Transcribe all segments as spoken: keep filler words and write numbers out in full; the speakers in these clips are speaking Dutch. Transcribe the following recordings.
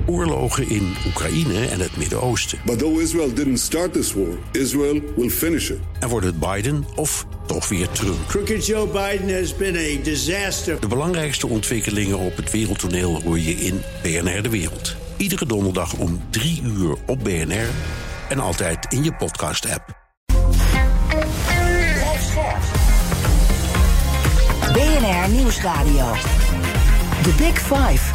oorlogen in Oekraïne en het Midden-Oosten. But though Israel didn't start this war, Israel will finish it. En wordt het Biden of toch weer Trump? Crooked Joe Biden has been a disaster. De belangrijkste ontwikkelingen op het wereldtoneel hoor je in B N R De Wereld. Iedere donderdag om drie uur op B N R en altijd in je podcast-app. B N R Nieuwsradio. The Big Five.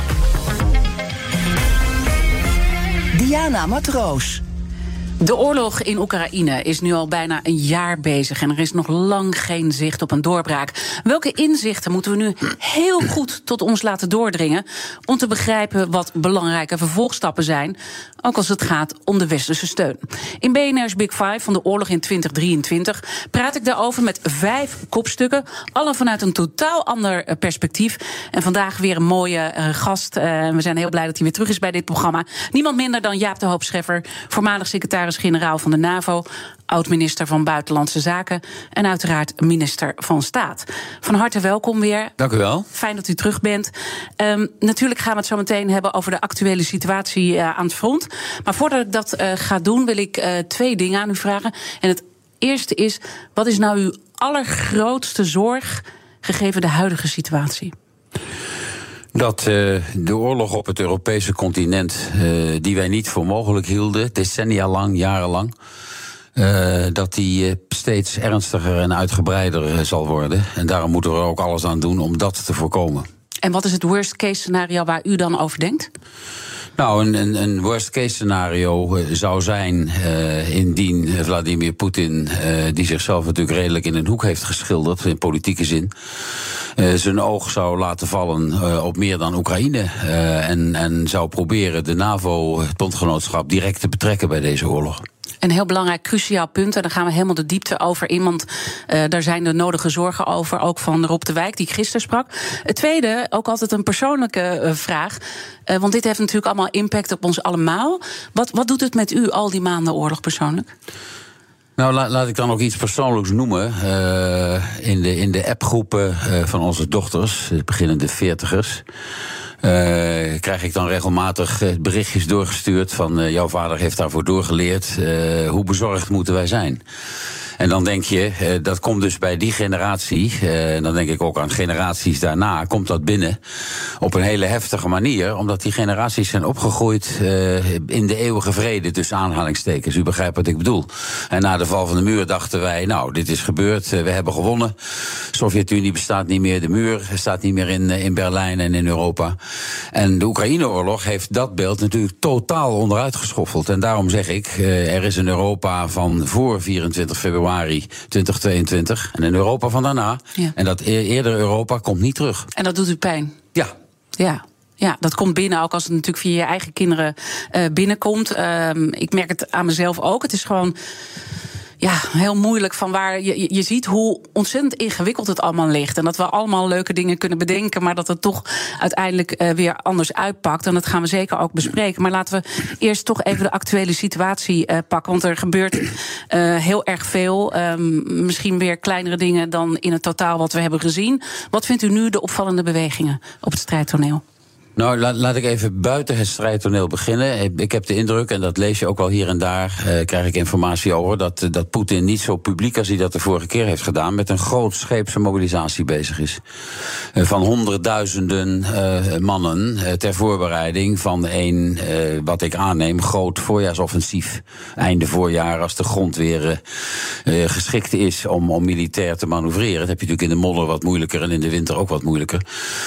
Diana Matroos. De oorlog in Oekraïne is nu al bijna een jaar bezig en er is nog lang geen zicht op een doorbraak. Welke inzichten moeten we nu heel goed tot ons laten doordringen om te begrijpen wat belangrijke vervolgstappen zijn, ook als het gaat om de westerse steun? In B N R's Big Five van de oorlog in twintig drieëntwintig praat ik daarover met vijf kopstukken, alle vanuit een totaal ander perspectief. En vandaag weer een mooie uh, gast. Uh, we zijn heel blij dat hij weer terug is bij dit programma. Niemand minder dan Jaap de Hoop Scheffer, voormalig secretaris-generaal van de NAVO, oud-minister van Buitenlandse Zaken en uiteraard minister van Staat. Van harte welkom weer. Dank u wel. Fijn dat u terug bent. Um, natuurlijk gaan we het zo meteen hebben over de actuele situatie uh, aan het front. Maar voordat ik dat uh, ga doen, wil ik uh, twee dingen aan u vragen. En het eerste is, wat is nou uw allergrootste zorg gegeven de huidige situatie? Dat uh, de oorlog op het Europese continent, uh, die wij niet voor mogelijk hielden, decennia lang, jarenlang, Uh, dat die uh, steeds ernstiger en uitgebreider uh, zal worden. En daarom moeten we er ook alles aan doen om dat te voorkomen. En wat is het worst case scenario waar u dan over denkt? Nou, een, een, een worst case scenario zou zijn uh, indien Vladimir Poetin, uh, die zichzelf natuurlijk redelijk in een hoek heeft geschilderd, in politieke zin, uh, zijn oog zou laten vallen uh, op meer dan Oekraïne. Uh, en, en zou proberen de NAVO, het bondgenootschap, direct te betrekken bij deze oorlog. Een heel belangrijk, cruciaal punt. En daar gaan we helemaal de diepte over in. Want uh, daar zijn de nodige zorgen over. Ook van Rob de Wijk, die ik gisteren sprak. Het tweede, ook altijd een persoonlijke uh, vraag. Uh, want dit heeft natuurlijk allemaal impact op ons allemaal. Wat, wat doet het met u, al die maanden oorlog persoonlijk? Nou, la, laat ik dan ook iets persoonlijks noemen. Uh, in de, in de appgroepen uh, van onze dochters, de beginnende veertigers, Uh, krijg ik dan regelmatig uh, berichtjes doorgestuurd van uh, jouw vader heeft daarvoor doorgeleerd. Uh, hoe bezorgd moeten wij zijn? En dan denk je, uh, dat komt dus bij die generatie, uh, en dan denk ik ook aan generaties daarna, komt dat binnen op een hele heftige manier, omdat die generaties zijn opgegroeid uh, in de eeuwige vrede, tussen aanhalingstekens. U begrijpt wat ik bedoel. En na de val van de muur dachten wij, nou, dit is gebeurd, uh, we hebben gewonnen. De Sovjet-Unie bestaat niet meer, de muur staat niet meer in, uh, in Berlijn en in Europa. En de Oekraïne-oorlog heeft dat beeld natuurlijk totaal onderuit geschoffeld. En daarom zeg ik, uh, er is een Europa van voor vierentwintig februari tweeduizend tweeëntwintig en een Europa van daarna. Ja. En dat e- eerder Europa komt niet terug. En dat doet u pijn? Ja. Ja. Ja, dat komt binnen, ook als het natuurlijk via je eigen kinderen uh, binnenkomt. Uh, ik merk het aan mezelf ook. Het is gewoon ja, heel moeilijk van waar je, je ziet hoe ontzettend ingewikkeld het allemaal ligt. En dat we allemaal leuke dingen kunnen bedenken, maar dat het toch uiteindelijk uh, weer anders uitpakt. En dat gaan we zeker ook bespreken. Maar laten we eerst toch even de actuele situatie uh, pakken. Want er gebeurt uh, heel erg veel. Um, misschien weer kleinere dingen dan in het totaal wat we hebben gezien. Wat vindt u nu de opvallende bewegingen op het strijdtoneel? Nou, laat, laat ik even buiten het strijdtoneel beginnen. Ik heb de indruk, en dat lees je ook wel hier en daar, uh, krijg ik informatie over, dat, dat Poetin niet zo publiek als hij dat de vorige keer heeft gedaan, met een grootscheepse mobilisatie bezig is. Uh, van honderdduizenden uh, mannen uh, ter voorbereiding van een, uh, wat ik aanneem, groot voorjaarsoffensief. Einde voorjaar, als de grond weer uh, uh, geschikt is om, om militair te manoeuvreren. Dat heb je natuurlijk in de modder wat moeilijker en in de winter ook wat moeilijker.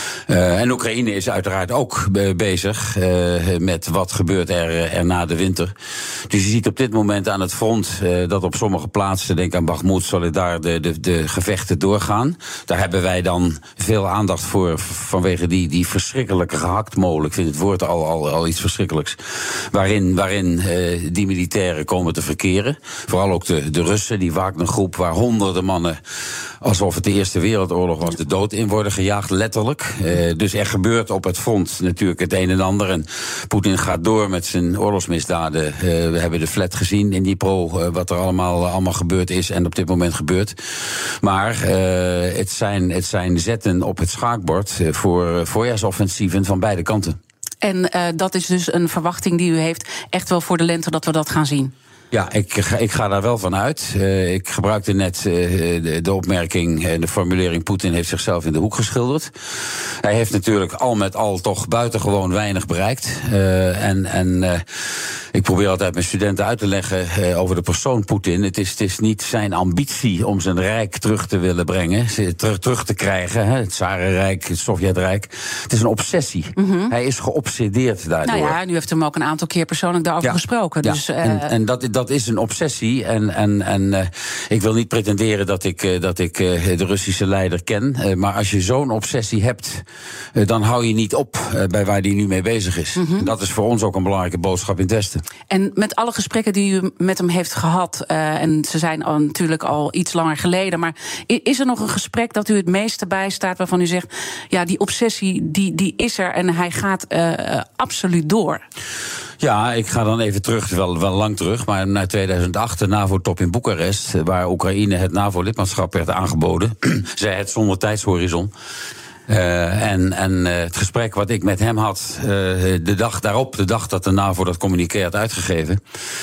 Uh, en Oekraïne is uiteraard ook bezig uh, met wat gebeurt er, er na de winter. Dus je ziet op dit moment aan het front uh, dat op sommige plaatsen, denk aan Bakhmut, Soledar, de, de, de gevechten doorgaan. Daar hebben wij dan veel aandacht voor vanwege die, die verschrikkelijke gehaktmolen. Ik vind het woord al, al, al iets verschrikkelijks. Waarin, waarin uh, die militairen komen te verkeren. Vooral ook de, de Russen, die Wagner-groep, waar honderden mannen, alsof het de Eerste Wereldoorlog was, de dood in worden gejaagd, letterlijk. Uh, dus er gebeurt op het front natuurlijk het een en ander. En Poetin gaat door met zijn oorlogsmisdaden. Uh, we hebben de flat gezien in Dnipro, uh, wat er allemaal, uh, allemaal gebeurd is en op dit moment gebeurt. Maar uh, het, zijn, het zijn zetten op het schaakbord uh, voor uh, voorjaarsoffensieven van beide kanten. En uh, dat is dus een verwachting die u heeft echt wel voor de lente dat we dat gaan zien. Ja, ik ga, ik ga daar wel van uit. Uh, ik gebruikte net uh, de, de opmerking en de formulering Poetin heeft zichzelf in de hoek geschilderd. Hij heeft natuurlijk al met al toch buitengewoon weinig bereikt. Uh, en en uh, ik probeer altijd mijn studenten uit te leggen uh, over de persoon Poetin. Het is, het is niet zijn ambitie om zijn rijk terug te willen brengen, terug, terug te krijgen. Hè, het Tsarenrijk, het Sovjetrijk. Het is een obsessie. Mm-hmm. Hij is geobsedeerd daardoor. Nou ja, nu heeft hem ook een aantal keer persoonlijk daarover ja. gesproken. Ja. Dus, uh, en, en dat Dat is een obsessie. En, en, en uh, ik wil niet pretenderen dat ik, uh, dat ik uh, de Russische leider ken. Uh, maar als je zo'n obsessie hebt, uh, dan hou je niet op uh, bij waar die nu mee bezig is. Mm-hmm. Dat is voor ons ook een belangrijke boodschap in het Westen. En met alle gesprekken die u met hem heeft gehad, uh, en ze zijn al, natuurlijk al iets langer geleden, maar is er nog een gesprek dat u het meeste bijstaat waarvan u zegt, ja, die obsessie die, die is er en hij gaat uh, uh, absoluut door? Ja, ik ga dan even terug, wel, wel lang terug, maar naar tweeduizend acht, de NAVO-top in Boekarest, waar Oekraïne het NAVO-lidmaatschap werd aangeboden. Zij het zonder tijdshorizon. Uh, en en uh, het gesprek wat ik met hem had, uh, de dag daarop, de dag dat de NAVO dat communiqué had uitgegeven,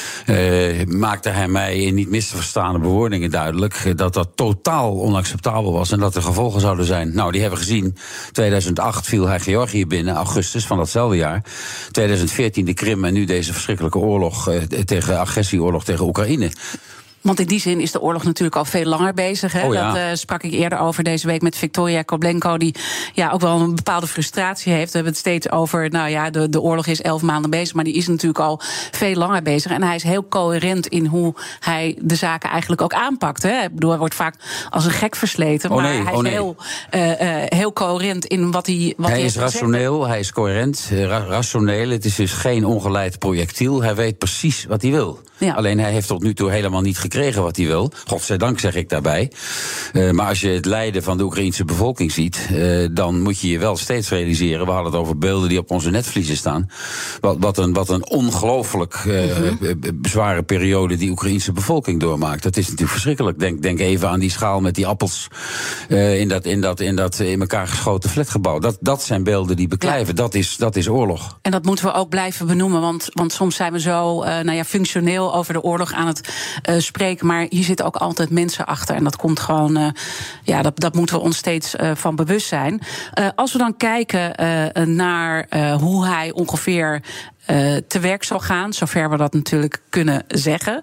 uh, maakte hij mij in niet mis te verstaande bewoordingen duidelijk uh, dat dat totaal onacceptabel was en dat er gevolgen zouden zijn. Nou, die hebben we gezien. tweeduizend acht viel hij Georgië binnen, augustus van datzelfde jaar. tweeduizend veertien de Krim en nu deze verschrikkelijke oorlog, uh, tegen agressieoorlog tegen Oekraïne. Want in die zin is de oorlog natuurlijk al veel langer bezig. Hè? Oh ja. Dat uh, sprak ik eerder over deze week met Victoria Koblenko, die ja ook wel een bepaalde frustratie heeft. We hebben het steeds over, nou ja, de, de oorlog is elf maanden bezig, maar die is natuurlijk al veel langer bezig. En hij is heel coherent in hoe hij de zaken eigenlijk ook aanpakt. Hè? Ik bedoel, hij wordt vaak als een gek versleten, oh maar nee, hij oh is nee. heel, uh, uh, heel coherent in wat hij wat Hij hij is rationeel, gezegd. Hij is coherent, ra- rationeel. Het is dus geen ongeleid projectiel. Hij weet precies wat hij wil. Ja. Alleen hij heeft tot nu toe helemaal niet gekregen wat hij wil. Godzijdank zeg ik daarbij. Uh, maar als je het lijden van de Oekraïnse bevolking ziet, uh, dan moet je je wel steeds realiseren. We hadden het over beelden die op onze netvliezen staan. Wat, wat een, wat een ongelooflijk uh, mm-hmm. zware periode die Oekraïnse bevolking doormaakt. Dat is natuurlijk verschrikkelijk. Denk, denk even aan die schaal met die appels uh, in, dat, in, dat, in dat in elkaar geschoten flatgebouw. Dat, dat zijn beelden die beklijven. Ja. Dat is, dat is oorlog. En dat moeten we ook blijven benoemen, want, want soms zijn we zo uh, nou ja, functioneel over de oorlog aan het uh, spreken, maar hier zitten ook altijd mensen achter en dat komt gewoon, uh, ja, dat, dat moeten we ons steeds uh, van bewust zijn. Uh, als we dan kijken uh, naar uh, hoe hij ongeveer Uh, te werk zal gaan, zover we dat natuurlijk kunnen zeggen.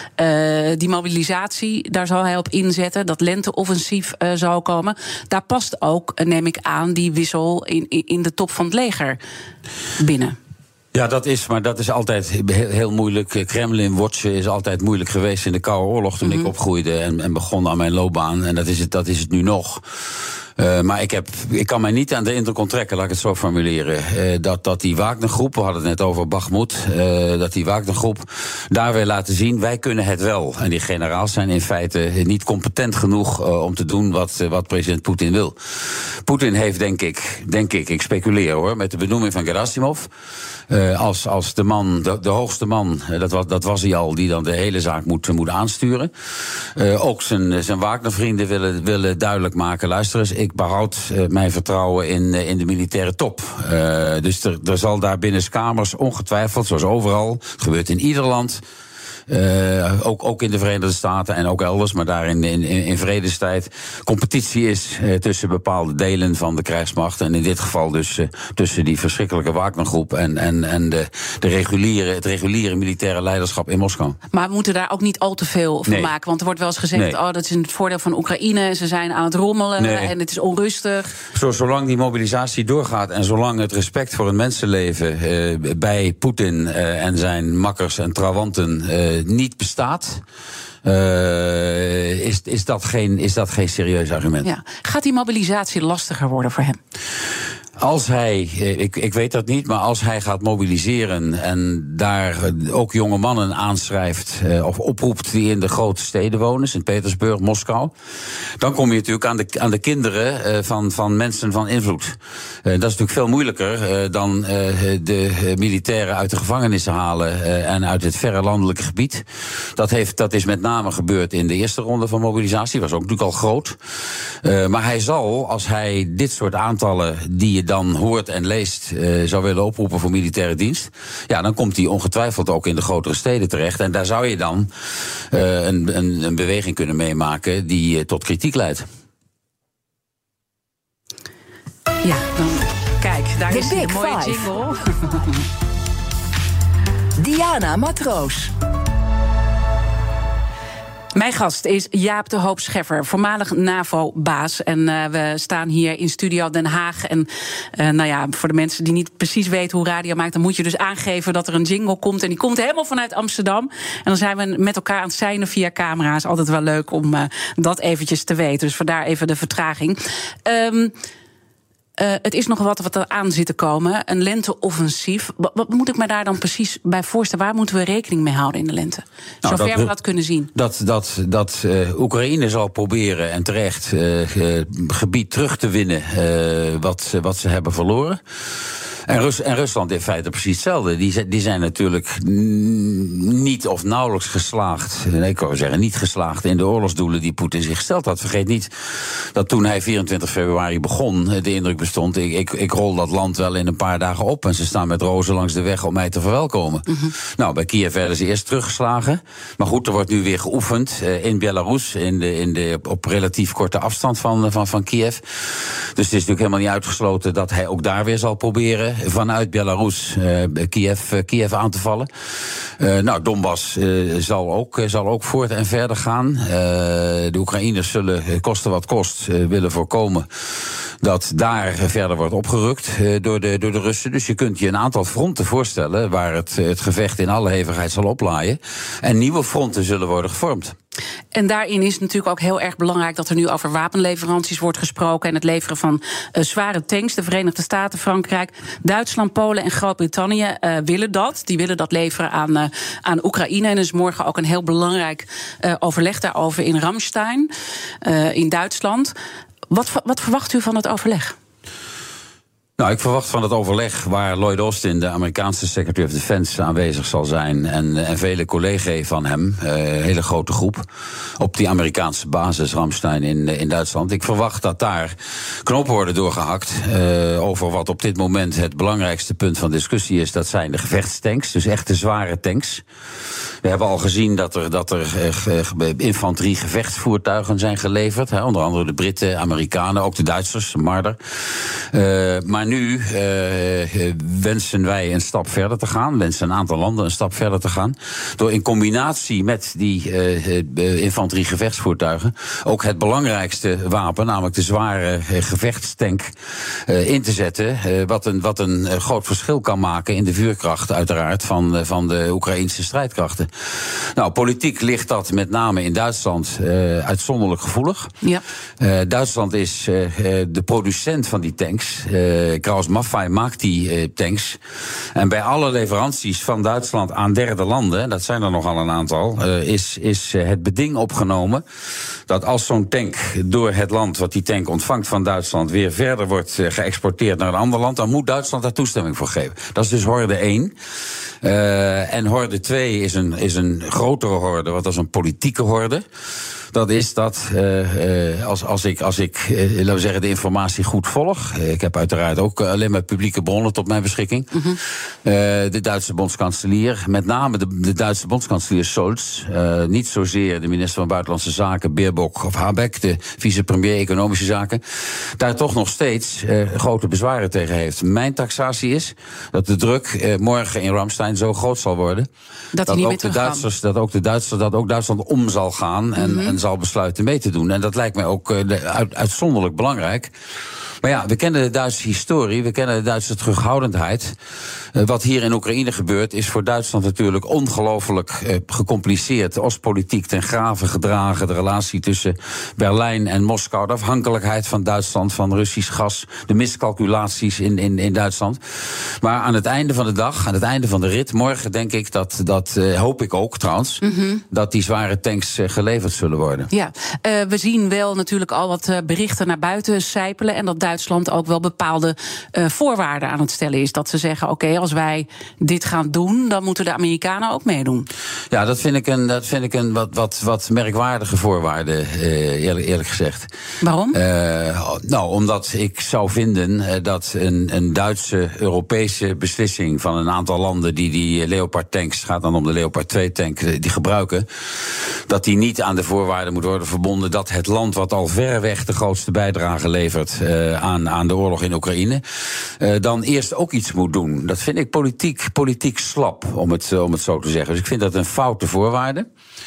Uh, die mobilisatie, daar zal hij op inzetten. Dat lenteoffensief uh, zal komen. Daar past ook, uh, neem ik aan, die wissel in, in de top van het leger binnen. Ja, dat is, maar dat is altijd heel, heel moeilijk. Kremlin-watchen is altijd moeilijk geweest in de Koude Oorlog toen mm-hmm. ik opgroeide en, en begon aan mijn loopbaan. En dat is het, dat is het nu nog. Uh, maar ik, heb, ik kan mij niet aan de indruk onttrekken, laat ik het zo formuleren. Uh, dat, dat die Wagnergroep, we hadden het net over Bakhmut, uh, dat die Wagnergroep daar weer laten zien, wij kunnen het wel. En die generaals zijn in feite niet competent genoeg uh, om te doen wat, uh, wat president Poetin wil. Poetin heeft, denk ik, denk ik, ik speculeer hoor, met de benoeming van Gerasimov, uh, als, als de man, de, de hoogste man, uh, dat, was, dat was hij al, die dan de hele zaak moet, moet aansturen. Uh, ook zijn, zijn Wagner-vrienden willen, willen duidelijk maken, luister eens, ik Ik behoud uh, mijn vertrouwen in, uh, in de militaire top. Uh, dus er, er zal daar binnenskamers ongetwijfeld, zoals overal, het gebeurt in ieder land, Uh, ook, ook in de Verenigde Staten en ook elders, maar daar in, in, in vredestijd competitie is uh, tussen bepaalde delen van de krijgsmacht. En in dit geval dus uh, tussen die verschrikkelijke Wagnergroep en, en, en de, de reguliere, het reguliere militaire leiderschap in Moskou. Maar we moeten daar ook niet al te veel van nee. maken. Want er wordt wel eens gezegd, nee. oh, dat is het voordeel van Oekraïne, ze zijn aan het rommelen nee. en het is onrustig. Zo, zolang die mobilisatie doorgaat en zolang het respect voor het mensenleven uh, bij Poetin uh, en zijn makkers en trawanten uh, niet bestaat, uh, is, is, dat geen, is dat geen serieus argument. Ja. Gaat die mobilisatie lastiger worden voor hem? Als hij, ik, ik weet dat niet, maar als hij gaat mobiliseren en daar ook jonge mannen aanschrijft uh, of oproept die in de grote steden wonen, Sint-Petersburg, Moskou, dan kom je natuurlijk aan de, aan de kinderen uh, van, van mensen van invloed. Uh, dat is natuurlijk veel moeilijker uh, dan uh, de militairen uit de gevangenissen halen uh, en uit het verre landelijke gebied. Dat, heeft, dat is met name gebeurd in de eerste ronde van mobilisatie, was ook natuurlijk al groot. Uh, maar hij zal, als hij dit soort aantallen die je dan hoort en leest uh, zou willen oproepen voor militaire dienst, ja, dan komt hij ongetwijfeld ook in de grotere steden terecht. En daar zou je dan uh, een, een, een beweging kunnen meemaken die uh, tot kritiek leidt. Ja, dan kijk, daar The is een Big mooie Five. jingle. Diana Matroos. Mijn gast is Jaap de Hoop Scheffer, voormalig NAVO-baas. En uh, we staan hier in Studio Den Haag. En uh, nou ja, voor de mensen die niet precies weten hoe radio maakt, dan moet je dus aangeven dat er een jingle komt. En die komt helemaal vanuit Amsterdam. En dan zijn we met elkaar aan het seinen via camera's. Altijd wel leuk om uh, dat eventjes te weten. Dus vandaar even de vertraging. Um, Uh, het is nog wat wat er aan zit te komen, een lenteoffensief. Wat, wat moet ik me daar dan precies bij voorstellen? Waar moeten we rekening mee houden in de lente? Nou, Zover dat, we dat kunnen zien. Dat, dat, dat uh, Oekraïne zal proberen, en terecht, uh, uh, gebied terug te winnen uh, wat, wat ze hebben verloren. En, Rus- en Rusland in feite precies hetzelfde. Die, die zijn natuurlijk niet of nauwelijks geslaagd, nee, ik wou zeggen niet geslaagd in de oorlogsdoelen die Poetin zich gesteld had. Vergeet niet dat toen hij vierentwintig februari begon, de indruk bestond, ik, ik, ik rol dat land wel in een paar dagen op en ze staan met rozen langs de weg om mij te verwelkomen. Mm-hmm. Nou, bij Kiev werden ze eerst teruggeslagen. Maar goed, er wordt nu weer geoefend uh, in Belarus, in de, in de, op relatief korte afstand van, van, van Kiev. Dus het is natuurlijk helemaal niet uitgesloten dat hij ook daar weer zal proberen vanuit Belarus uh, Kiev, uh, Kiev aan te vallen. Uh, nou, Donbass uh, zal, ook, uh, zal ook voort en verder gaan. Uh, de Oekraïners zullen, uh, koste wat kost, uh, willen voorkomen dat daar verder wordt opgerukt uh, door, de, door de Russen. Dus je kunt je een aantal fronten voorstellen waar het, het gevecht in alle hevigheid zal oplaaien. En nieuwe fronten zullen worden gevormd. En daarin is het natuurlijk ook heel erg belangrijk dat er nu over wapenleveranties wordt gesproken en het leveren van uh, zware tanks. De Verenigde Staten, Frankrijk, Duitsland, Polen en Groot-Brittannië uh, willen dat. Die willen dat leveren aan, uh, aan Oekraïne. En er is morgen ook een heel belangrijk uh, overleg daarover in Ramstein, uh, in Duitsland. Wat, wat verwacht u van het overleg? Nou, ik verwacht van het overleg waar Lloyd Austin, de Amerikaanse Secretary of Defense, aanwezig zal zijn. En, en vele collega's van hem, een uh, hele grote groep, op die Amerikaanse basis Ramstein in, in Duitsland. Ik verwacht dat daar knopen worden doorgehakt uh, over wat op dit moment het belangrijkste punt van discussie is. Dat zijn de gevechtstanks, dus echte zware tanks. We hebben al gezien dat er, dat er uh, infanterie gevechtsvoertuigen zijn geleverd. Hè, onder andere de Britten, Amerikanen, ook de Duitsers, Marder. Uh, maar nu uh, wensen wij een stap verder te gaan. Wensen een aantal landen een stap verder te gaan. Door in combinatie met die uh, uh, infanterie gevechtsvoertuigen ook het belangrijkste wapen, namelijk de zware uh, gevechtstank, uh, in te zetten. Uh, wat een, wat een uh, groot verschil kan maken in de vuurkracht uiteraard van, uh, van de Oekraïnse strijdkrachten. Nou, politiek ligt dat met name in Duitsland uh, uitzonderlijk gevoelig. Ja. Uh, Duitsland is uh, de producent van die tanks. Uh, Krauss-Maffei maakt die uh, tanks. En bij alle leveranties van Duitsland aan derde landen, dat zijn er nogal een aantal, uh, is, is uh, het beding opgenomen dat als zo'n tank door het land wat die tank ontvangt van Duitsland weer verder wordt uh, geëxporteerd naar een ander land, dan moet Duitsland daar toestemming voor geven. Dat is dus horde één. Uh, en horde twee is een, is een grotere horde, wat als een politieke horde. Dat is dat uh, uh, als, als ik, als ik uh, laten we zeggen, de informatie goed volg. Uh, ik heb uiteraard ook uh, alleen maar publieke bronnen tot mijn beschikking. Mm-hmm. Uh, de Duitse bondskanselier, met name de, de Duitse bondskanselier Scholz. Uh, niet zozeer de minister van Buitenlandse Zaken, Baerbock of Habeck, de vicepremier Economische Zaken. Daar toch nog steeds uh, grote bezwaren tegen heeft. Mijn taxatie is dat de druk uh, morgen in Ramstein zo groot zal worden. Dat, dat, niet ook, de Duitsers, dat, ook de Duitsers, dat ook Duitsland om zal gaan en, mm-hmm. en zal besluiten mee te doen. En dat lijkt mij ook uh, de, uit, uitzonderlijk belangrijk. Maar ja, we kennen de Duitse historie, we kennen de Duitse terughoudendheid. Uh, wat hier in Oekraïne gebeurt, is voor Duitsland natuurlijk ongelooflijk uh, gecompliceerd. De Oostpolitiek ten grave gedragen, de relatie tussen Berlijn en Moskou, de afhankelijkheid van Duitsland van Russisch gas, de miscalculaties in, in, in Duitsland. Maar aan het einde van de dag, aan het einde van de rit, morgen denk ik dat, dat uh, hoop ik ook trouwens, mm-hmm. dat die zware tanks uh, geleverd zullen worden. Ja, uh, we zien wel natuurlijk al wat uh, berichten naar buiten sijpelen en dat Duitsland ook wel bepaalde uh, voorwaarden aan het stellen is. Dat ze zeggen, oké, okay, als wij dit gaan doen, dan moeten de Amerikanen ook meedoen. Ja, dat vind ik een, dat vind ik een wat, wat, wat merkwaardige voorwaarde, uh, eerlijk, eerlijk gezegd. Waarom? Uh, nou, omdat ik zou vinden uh, dat een, een Duitse, Europese beslissing van een aantal landen die die Leopard tanks, gaat dan om de Leopard twee tank, die gebruiken, dat die niet aan de voorwaarden moet worden verbonden dat het land wat al verreweg de grootste bijdrage levert uh, aan, aan de oorlog in Oekraïne, uh, dan eerst ook iets moet doen. Dat vind ik politiek, politiek slap, om het, om het zo te zeggen. Dus ik vind dat een foute voorwaarde.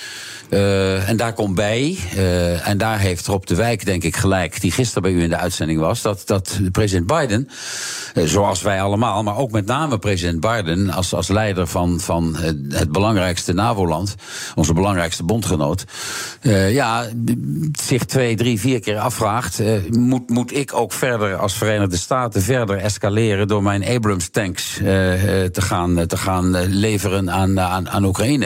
Uh, en daar komt bij, uh, en daar heeft Rob de Wijk denk ik gelijk, die gisteren bij u in de uitzending was, dat, dat president Biden, uh, zoals wij allemaal, maar ook met name president Biden als, als leider van, van het belangrijkste NAVO-land, onze belangrijkste bondgenoot, uh, ja, zich twee, drie, vier keer afvraagt, uh, moet, moet ik ook verder als Verenigde Staten verder escaleren door mijn Abrams tanks uh, te gaan, te gaan leveren aan, aan, aan Oekraïne?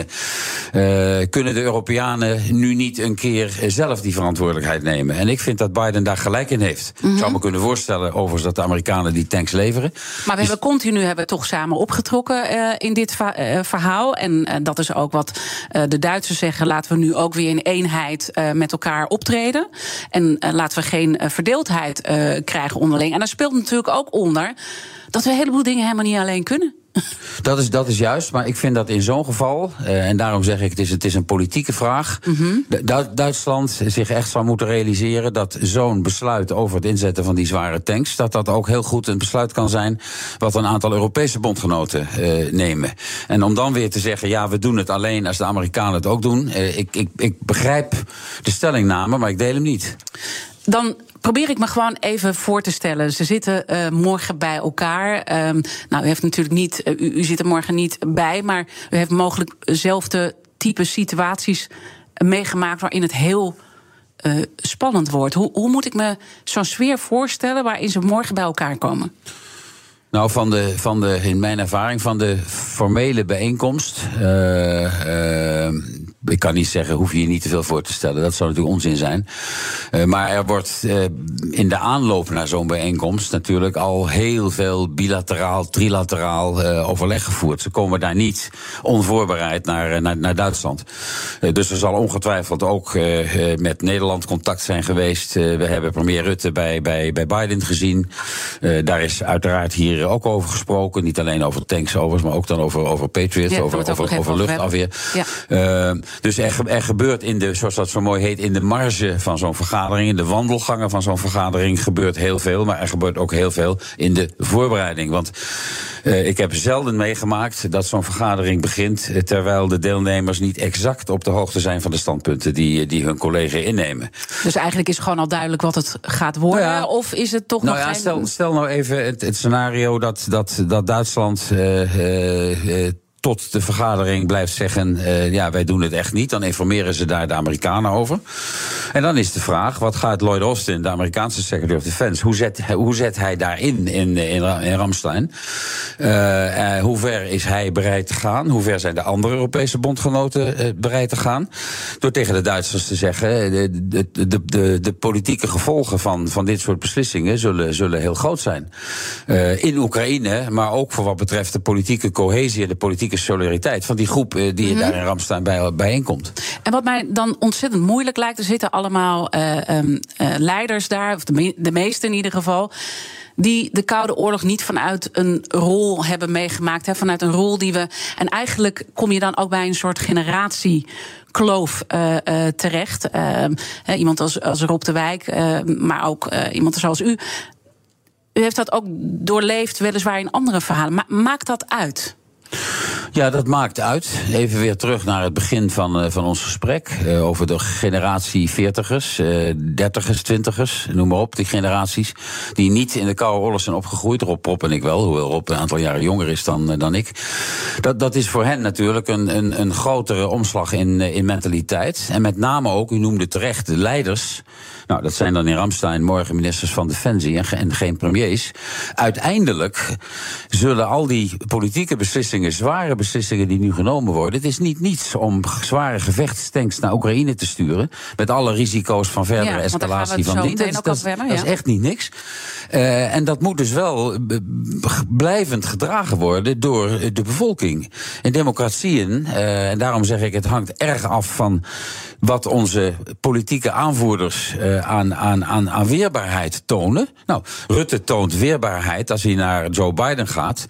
Uh, kunnen de Europeanen nu niet een keer zelf die verantwoordelijkheid nemen? En ik vind dat Biden daar gelijk in heeft. Mm-hmm. Ik zou me kunnen voorstellen overigens dat de Amerikanen die tanks leveren. Maar we dus hebben continu hebben toch samen opgetrokken uh, in dit va- uh, verhaal. En uh, dat is ook wat uh, de Duitsers zeggen. Laten we nu ook weer in eenheid uh, met elkaar optreden. En uh, laten we geen uh, verdeeldheid uh, krijgen onderling. En daar speelt natuurlijk ook onder dat we een heleboel dingen helemaal niet alleen kunnen. Dat is, dat is juist, maar ik vind dat in zo'n geval, uh, en daarom zeg ik, het is, het is een politieke vraag, mm-hmm. Du- Duitsland zich echt zou moeten realiseren dat zo'n besluit over het inzetten van die zware tanks, dat dat ook heel goed een besluit kan zijn wat een aantal Europese bondgenoten uh, nemen. En om dan weer te zeggen, ja, we doen het alleen als de Amerikanen het ook doen, uh, ik, ik, ik begrijp de stellingname, maar ik deel hem niet. Dan probeer ik me gewoon even voor te stellen. Ze zitten uh, morgen bij elkaar. Um, nou, u heeft natuurlijk niet, uh, u, u zit er morgen niet bij, maar u heeft mogelijk dezelfde type situaties meegemaakt waarin het heel uh, spannend wordt. Hoe, hoe moet ik me zo'n sfeer voorstellen waarin ze morgen bij elkaar komen? Nou, van de, van de, in mijn ervaring, van de formele bijeenkomst, Uh, uh, ik kan niet zeggen, hoef je je niet te veel voor te stellen. Dat zou natuurlijk onzin zijn. Uh, maar er wordt uh, in de aanloop naar zo'n bijeenkomst natuurlijk al heel veel bilateraal, trilateraal uh, overleg gevoerd. Ze komen daar niet onvoorbereid naar, naar, naar Duitsland. Uh, dus er zal ongetwijfeld ook uh, uh, met Nederland contact zijn geweest. Uh, we hebben premier Rutte bij, bij, bij Biden gezien. Uh, daar is uiteraard hier ook over gesproken. Niet alleen over tanks overigens, maar ook dan over, over Patriot, ja, over, over, over luchtafweer. Ja. Uh, Dus er, er gebeurt in de, zoals dat zo mooi heet, in de marge van zo'n vergadering, in de wandelgangen van zo'n vergadering gebeurt heel veel, maar er gebeurt ook heel veel in de voorbereiding. Want uh, ik heb zelden meegemaakt dat zo'n vergadering begint uh, terwijl de deelnemers niet exact op de hoogte zijn van de standpunten die, die hun collega innemen. Dus eigenlijk is gewoon al duidelijk wat het gaat worden, nou ja, of is het toch nou nog ja, geen... Stel, stel nou even het, het scenario dat, dat, dat Duitsland Uh, uh, uh, tot de vergadering blijft zeggen, uh, ja, wij doen het echt niet. Dan informeren ze daar de Amerikanen over. En dan is de vraag, wat gaat Lloyd Austin, de Amerikaanse Secretary of Defense, hoe zet, hoe zet hij daarin in, in, in Ramstein? Uh, uh, hoe ver is hij bereid te gaan? Hoe ver zijn de andere Europese bondgenoten uh, bereid te gaan? Door tegen de Duitsers te zeggen, de, de, de, de, de politieke gevolgen van, van dit soort beslissingen zullen, zullen heel groot zijn. Uh, in Oekraïne, maar ook voor wat betreft de politieke cohesie en de politieke solidariteit van die groep uh, die mm-hmm. daar in Ramstein bij, bijeenkomt. En wat mij dan ontzettend moeilijk lijkt, er zitten allemaal uh, um, uh, leiders daar, of de, me- de meeste in ieder geval, die de Koude Oorlog niet vanuit een rol hebben meegemaakt. Hè, vanuit een rol die we... En eigenlijk kom je dan ook bij een soort generatiekloof uh, uh, terecht. Uh, uh, iemand als, als Rob de Wijk, uh, maar ook uh, iemand zoals u. U heeft dat ook doorleefd, weliswaar in andere verhalen. Ma- maakt dat uit? Ja, dat maakt uit. Even weer terug naar het begin van, uh, van ons gesprek. Uh, over de generatie veertigers, uh, dertigers, twintigers, noem maar op. Die generaties die niet in de Koude Oorlog zijn opgegroeid. Rob, Rob en ik wel, hoewel Rob een aantal jaren jonger is dan, uh, dan ik. Dat, dat is voor hen natuurlijk een, een, een grotere omslag in, uh, in mentaliteit. En met name ook, u noemde terecht, de leiders. Nou, dat zijn dan in Ramstein morgen ministers van Defensie en, ge- en geen premiers. Uiteindelijk zullen al die politieke beslissingen beslissingen, zware beslissingen die nu genomen worden. Het is niet niets om zware gevechtstanks naar Oekraïne te sturen, met alle risico's van verdere ja, escalatie van dingen. Dat, dat, hebben, ja. dat is echt niet niks. Uh, en dat moet dus wel b- b- blijvend gedragen worden door de bevolking. In democratieën, uh, en daarom zeg ik, het hangt erg af van wat onze politieke aanvoerders uh, aan, aan, aan, aan weerbaarheid tonen. Nou, Rutte toont weerbaarheid als hij naar Joe Biden gaat.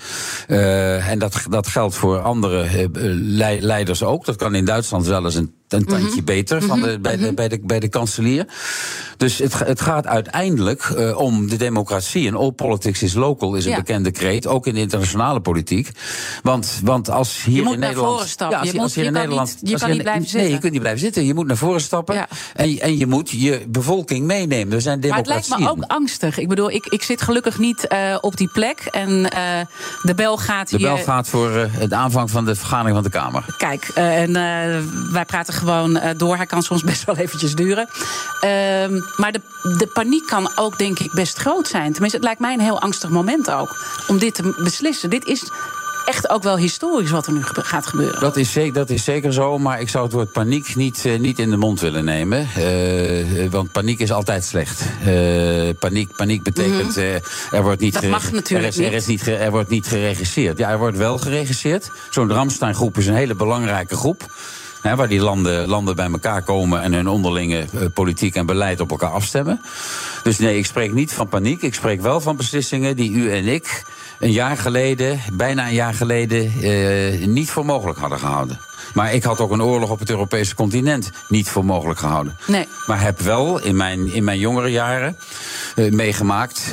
Uh, en dat, dat geldt voor andere uh, le- leiders ook. Dat kan in Duitsland wel eens een een tandje mm-hmm. beter van de, bij, de, bij, de, bij de kanselier. Dus het, het gaat uiteindelijk uh, om de democratie. En all politics is local is een ja. bekende kreet, ook in de internationale politiek. Want, want als hier je moet in naar Nederland... voren stappen. Ja, als je, je, als moet, hier je in kan Nederland, niet, je kan niet blijven zitten. Nee, je kunt niet blijven zitten. Je moet naar voren stappen. Ja. En, en je moet je bevolking meenemen. Er zijn democratieën. Maar het lijkt me ook angstig. Ik bedoel, ik, ik zit gelukkig niet uh, op die plek. En uh, de bel gaat de hier... De bel gaat voor uh, het aanvang van de vergadering van de Kamer. Kijk, uh, en uh, wij praten gewoon uh, door. Hij kan soms best wel eventjes duren. Uh, maar de, de paniek kan ook, denk ik, best groot zijn. Tenminste, het lijkt mij een heel angstig moment ook. Om dit te beslissen. Dit is echt ook wel historisch wat er nu gaat gebeuren. Dat is, zeker, dat is zeker zo, maar ik zou het woord paniek niet, uh, niet in de mond willen nemen. Uh, want paniek is altijd slecht. Uh, paniek, paniek betekent, uh, er wordt niet... Dat gere- mag natuurlijk er is, er is niet. Er wordt niet geregisseerd. Ja, er wordt wel geregisseerd. Zo'n Ramstein-groep is een hele belangrijke groep. He, waar die landen, landen bij elkaar komen en hun onderlinge uh, politiek en beleid op elkaar afstemmen. Dus nee, ik spreek niet van paniek. Ik spreek wel van beslissingen die u en ik een jaar geleden, bijna een jaar geleden, uh, niet voor mogelijk hadden gehouden. Maar ik had ook een oorlog op het Europese continent niet voor mogelijk gehouden. Nee. Maar heb wel in mijn, in mijn jongere jaren uh, meegemaakt,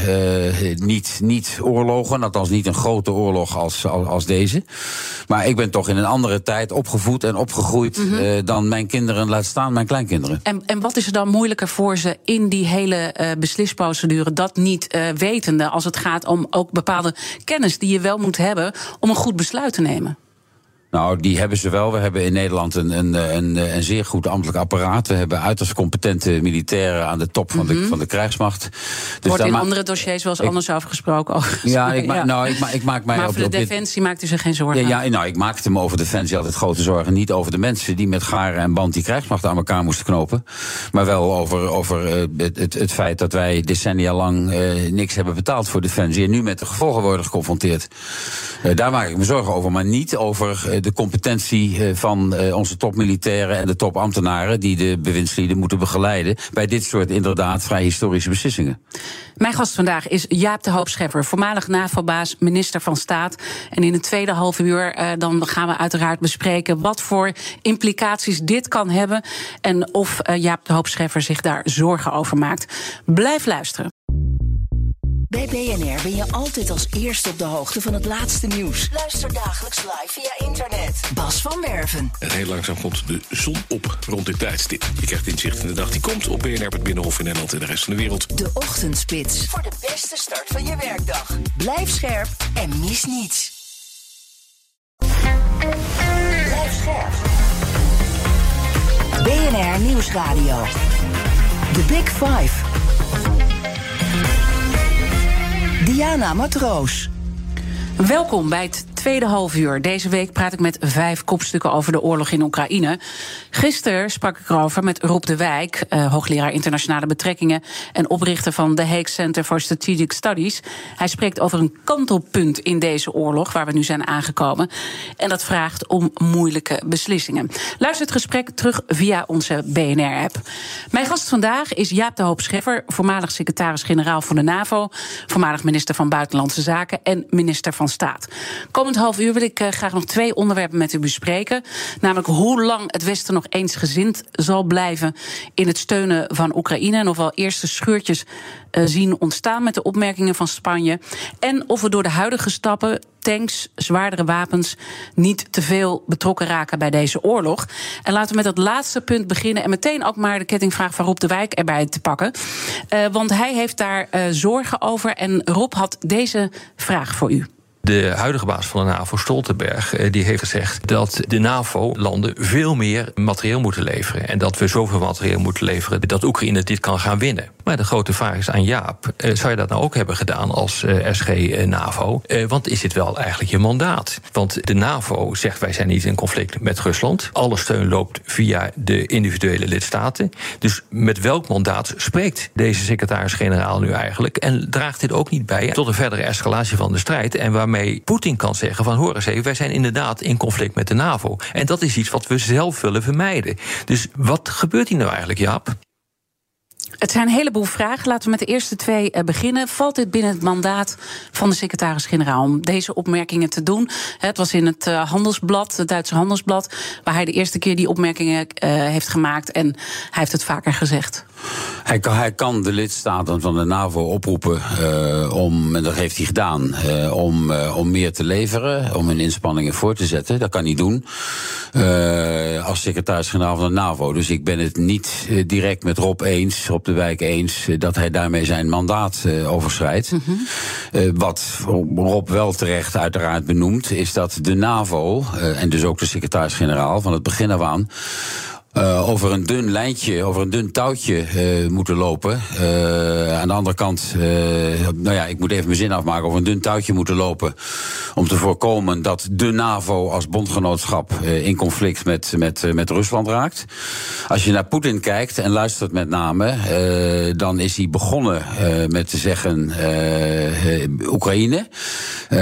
uh, uh, niet, niet oorlogen, althans niet een grote oorlog als, als, als deze. Maar ik ben toch in een andere tijd opgevoed en opgegroeid mm-hmm. uh, dan mijn kinderen, laat staan mijn kleinkinderen. En, en wat is er dan moeilijker voor ze in die hele uh, beslisprocedure, dat niet uh, wetende, als het gaat om ook bepaalde kennis die je wel moet hebben om een goed besluit te nemen? Nou, die hebben ze wel. We hebben in Nederland een, een, een, een zeer goed ambtelijk apparaat. We hebben uiterst competente militairen aan de top van de, mm-hmm. van de krijgsmacht. Dus wordt in ma- andere dossiers wel eens ik, anders over gesproken. Oh, ja, ik, ma- ja. Nou, ik, ma- ik maak mij maar op, voor de op defensie dit... maakt u zich geen zorgen? Ja, ja, nou, ik maakte me over defensie altijd grote zorgen. Niet over de mensen die met garen en band die krijgsmacht aan elkaar moesten knopen. Maar wel over, over uh, het, het, het feit dat wij decennia lang uh, niks hebben betaald voor defensie. En nu met de gevolgen worden geconfronteerd. Uh, daar maak ik me zorgen over. Maar niet over uh, de competentie van uh, onze topmilitairen en de topambtenaren die de bewindslieden moeten begeleiden bij dit soort inderdaad vrij historische beslissingen. Mijn gast vandaag is Jaap de Hoop Scheffer, voormalig NAVO-baas, minister van Staat. En in het tweede half uur uh, dan gaan we uiteraard bespreken wat voor implicaties dit kan hebben en of uh, Jaap de Hoop Scheffer zich daar zorgen over maakt. Blijf luisteren. Bij B N R ben je altijd als eerste op de hoogte van het laatste nieuws. Luister dagelijks live via internet. Bas van Werven. En heel langzaam komt de zon op rond dit tijdstip. Je krijgt inzicht in de dag die komt op B N R, het Binnenhof in Nederland en de rest van de wereld. De Ochtendspits. Voor de beste start van je werkdag. Blijf scherp en mis niets. Blijf scherp. B N R Nieuwsradio. The Big Five. Diana Matroos. Welkom bij het tweede halfuur. Deze week praat ik met vijf kopstukken over de oorlog in Oekraïne. Gisteren sprak ik erover met Rob de Wijk, uh, hoogleraar internationale betrekkingen en oprichter van The Hague Center for Strategic Studies. Hij spreekt over een kantelpunt in deze oorlog waar we nu zijn aangekomen. En dat vraagt om moeilijke beslissingen. Luister het gesprek terug via onze B N R-app. Mijn gast vandaag is Jaap de Hoop Scheffer, voormalig secretaris-generaal van de NAVO, voormalig minister van Buitenlandse Zaken en minister van Staat. Komend half uur wil ik uh, graag nog twee onderwerpen met u bespreken. Namelijk hoe lang het Westen nog eensgezind zal blijven in het steunen van Oekraïne. En of we al eerste scheurtjes uh, zien ontstaan met de opmerkingen van Spanje. En of we door de huidige stappen, tanks, zwaardere wapens, niet te veel betrokken raken bij deze oorlog. En laten we met dat laatste punt beginnen en meteen ook maar de kettingvraag van Rob de Wijk erbij te pakken. Uh, want hij heeft daar uh, zorgen over en Rob had deze vraag voor u. De huidige baas van de NAVO, Stoltenberg, die heeft gezegd dat de NAVO-landen veel meer materieel moeten leveren. En dat we zoveel materieel moeten leveren dat Oekraïne dit kan gaan winnen. Maar de grote vraag is aan Jaap, uh, zou je dat nou ook hebben gedaan als uh, S G-NAVO? Uh, want is dit wel eigenlijk je mandaat? Want de NAVO zegt, wij zijn niet in conflict met Rusland. Alle steun loopt via de individuele lidstaten. Dus met welk mandaat spreekt deze secretaris-generaal nu eigenlijk? En draagt dit ook niet bij tot een verdere escalatie van de strijd? En waarmee Poetin kan zeggen van, hoor eens even, wij zijn inderdaad in conflict met de NAVO. En dat is iets wat we zelf willen vermijden. Dus wat gebeurt hier nou eigenlijk, Jaap? Het zijn een heleboel vragen. Laten we met de eerste twee uh, beginnen. Valt dit binnen het mandaat van de secretaris-generaal om deze opmerkingen te doen? Het was in het uh, Handelsblad, het Duitse Handelsblad, waar hij de eerste keer die opmerkingen uh, heeft gemaakt. En hij heeft het vaker gezegd. Hij kan, hij kan de lidstaten van de NAVO oproepen uh, om, en dat heeft hij gedaan, uh, om, uh, om meer te leveren, om hun inspanningen voor te zetten. Dat kan hij doen uh, als secretaris-generaal van de NAVO. Dus ik ben het niet uh, direct met Rob eens, Rob de Wijk eens, uh, dat hij daarmee zijn mandaat uh, overschrijdt. Mm-hmm. Uh, wat Rob wel terecht uiteraard benoemt, is dat de NAVO, uh, en dus ook de secretaris-generaal van het begin af aan, Uh, over een dun lijntje, over een dun touwtje uh, moeten lopen. Uh, aan de andere kant, uh, nou ja, ik moet even mijn zin afmaken, over een dun touwtje moeten lopen om te voorkomen dat de NAVO als bondgenootschap uh, in conflict met, met, uh, met Rusland raakt. Als je naar Poetin kijkt en luistert met name, uh, dan is hij begonnen uh, met te zeggen uh, uh, Oekraïne. Uh,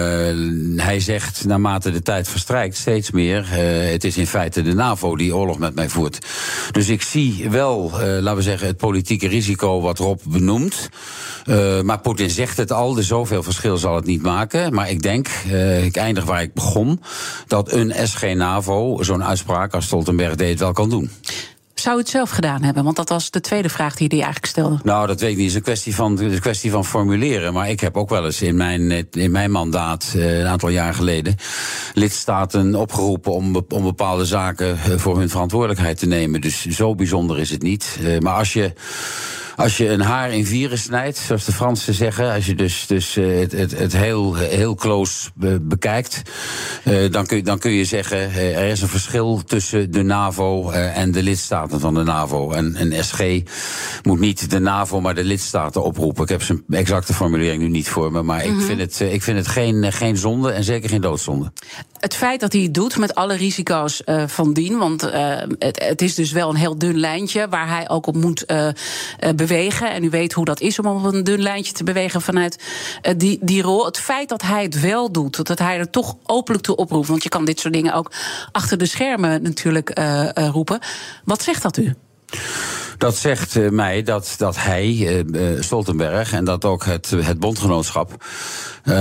hij zegt naarmate de tijd verstrijkt steeds meer, uh, het is in feite de NAVO die oorlog met mij voert. Dus ik zie wel, uh, laten we zeggen, het politieke risico wat Rob benoemt. Uh, maar Poetin zegt het al, dus zoveel verschil zal het niet maken. Maar ik denk, uh, ik eindig waar ik begon, dat een S G-NAVO zo'n uitspraak als Stoltenberg deed wel kan doen. Zou u het zelf gedaan hebben? Want dat was de tweede vraag die hij eigenlijk stelde. Nou, dat weet ik niet. Het is een kwestie van, een kwestie van formuleren. Maar ik heb ook wel eens in mijn, in mijn mandaat, uh, een aantal jaar geleden, lidstaten opgeroepen om, om bepaalde zaken voor hun verantwoordelijkheid te nemen. Dus zo bijzonder is het niet. Uh, maar als je Als je een haar in vieren snijdt, zoals de Fransen zeggen, als je dus, dus uh, het, het, het heel, heel close be- bekijkt, uh, dan, kun, dan kun je zeggen, uh, er is een verschil tussen de NAVO uh, en de lidstaten van de NAVO. En een S G moet niet de NAVO, maar de lidstaten oproepen. Ik heb zijn exacte formulering nu niet voor me, maar mm-hmm. ik vind het, uh, ik vind het geen, uh, geen zonde en zeker geen doodzonde. Het feit dat hij het doet met alle risico's uh, van dien, want uh, het, het is dus wel een heel dun lijntje waar hij ook op moet uh, uh, bewegen. En u weet hoe dat is om op een dun lijntje te bewegen vanuit uh, die, die rol. Het feit dat hij het wel doet, dat hij er toch openlijk toe oproept, want je kan dit soort dingen ook achter de schermen natuurlijk uh, uh, roepen. Wat zegt dat u? Dat zegt uh, mij dat, dat hij, uh, Stoltenberg, en dat ook het, het bondgenootschap Uh,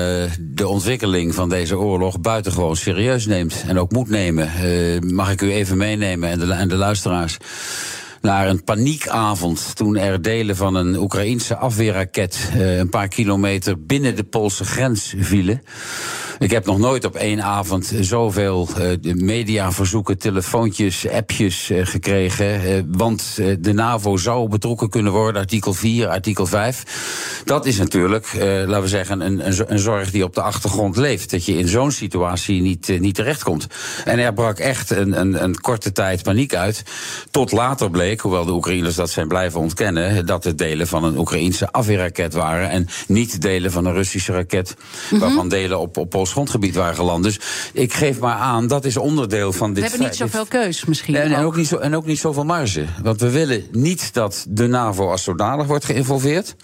de ontwikkeling van deze oorlog buitengewoon serieus neemt en ook moet nemen. Uh, mag ik u even meenemen en de, en de luisteraars naar een paniekavond toen er delen van een Oekraïense afweerraket uh, een paar kilometer binnen de Poolse grens vielen. Ik heb nog nooit op één avond zoveel uh, mediaverzoeken, telefoontjes, appjes uh, gekregen. Uh, want uh, de NAVO zou betrokken kunnen worden, artikel vier, artikel vijf. Dat is natuurlijk, uh, laten we zeggen, een, een, een zorg die op de achtergrond leeft. Dat je in zo'n situatie niet, uh, niet terechtkomt. En er brak echt een, een, een korte tijd paniek uit. Tot later bleek, hoewel de Oekraïners dat zijn blijven ontkennen, dat het delen van een Oekraïense afweerraket waren en niet delen van een Russische raket, mm-hmm. waarvan delen op, op Pools grondgebied waren geland. Dus ik geef maar aan, dat is onderdeel van dit. We hebben niet zoveel keus misschien. En, en, ook niet zo, en ook niet zoveel marge. Want we willen niet dat de NAVO als zodanig wordt geïnvolveerd.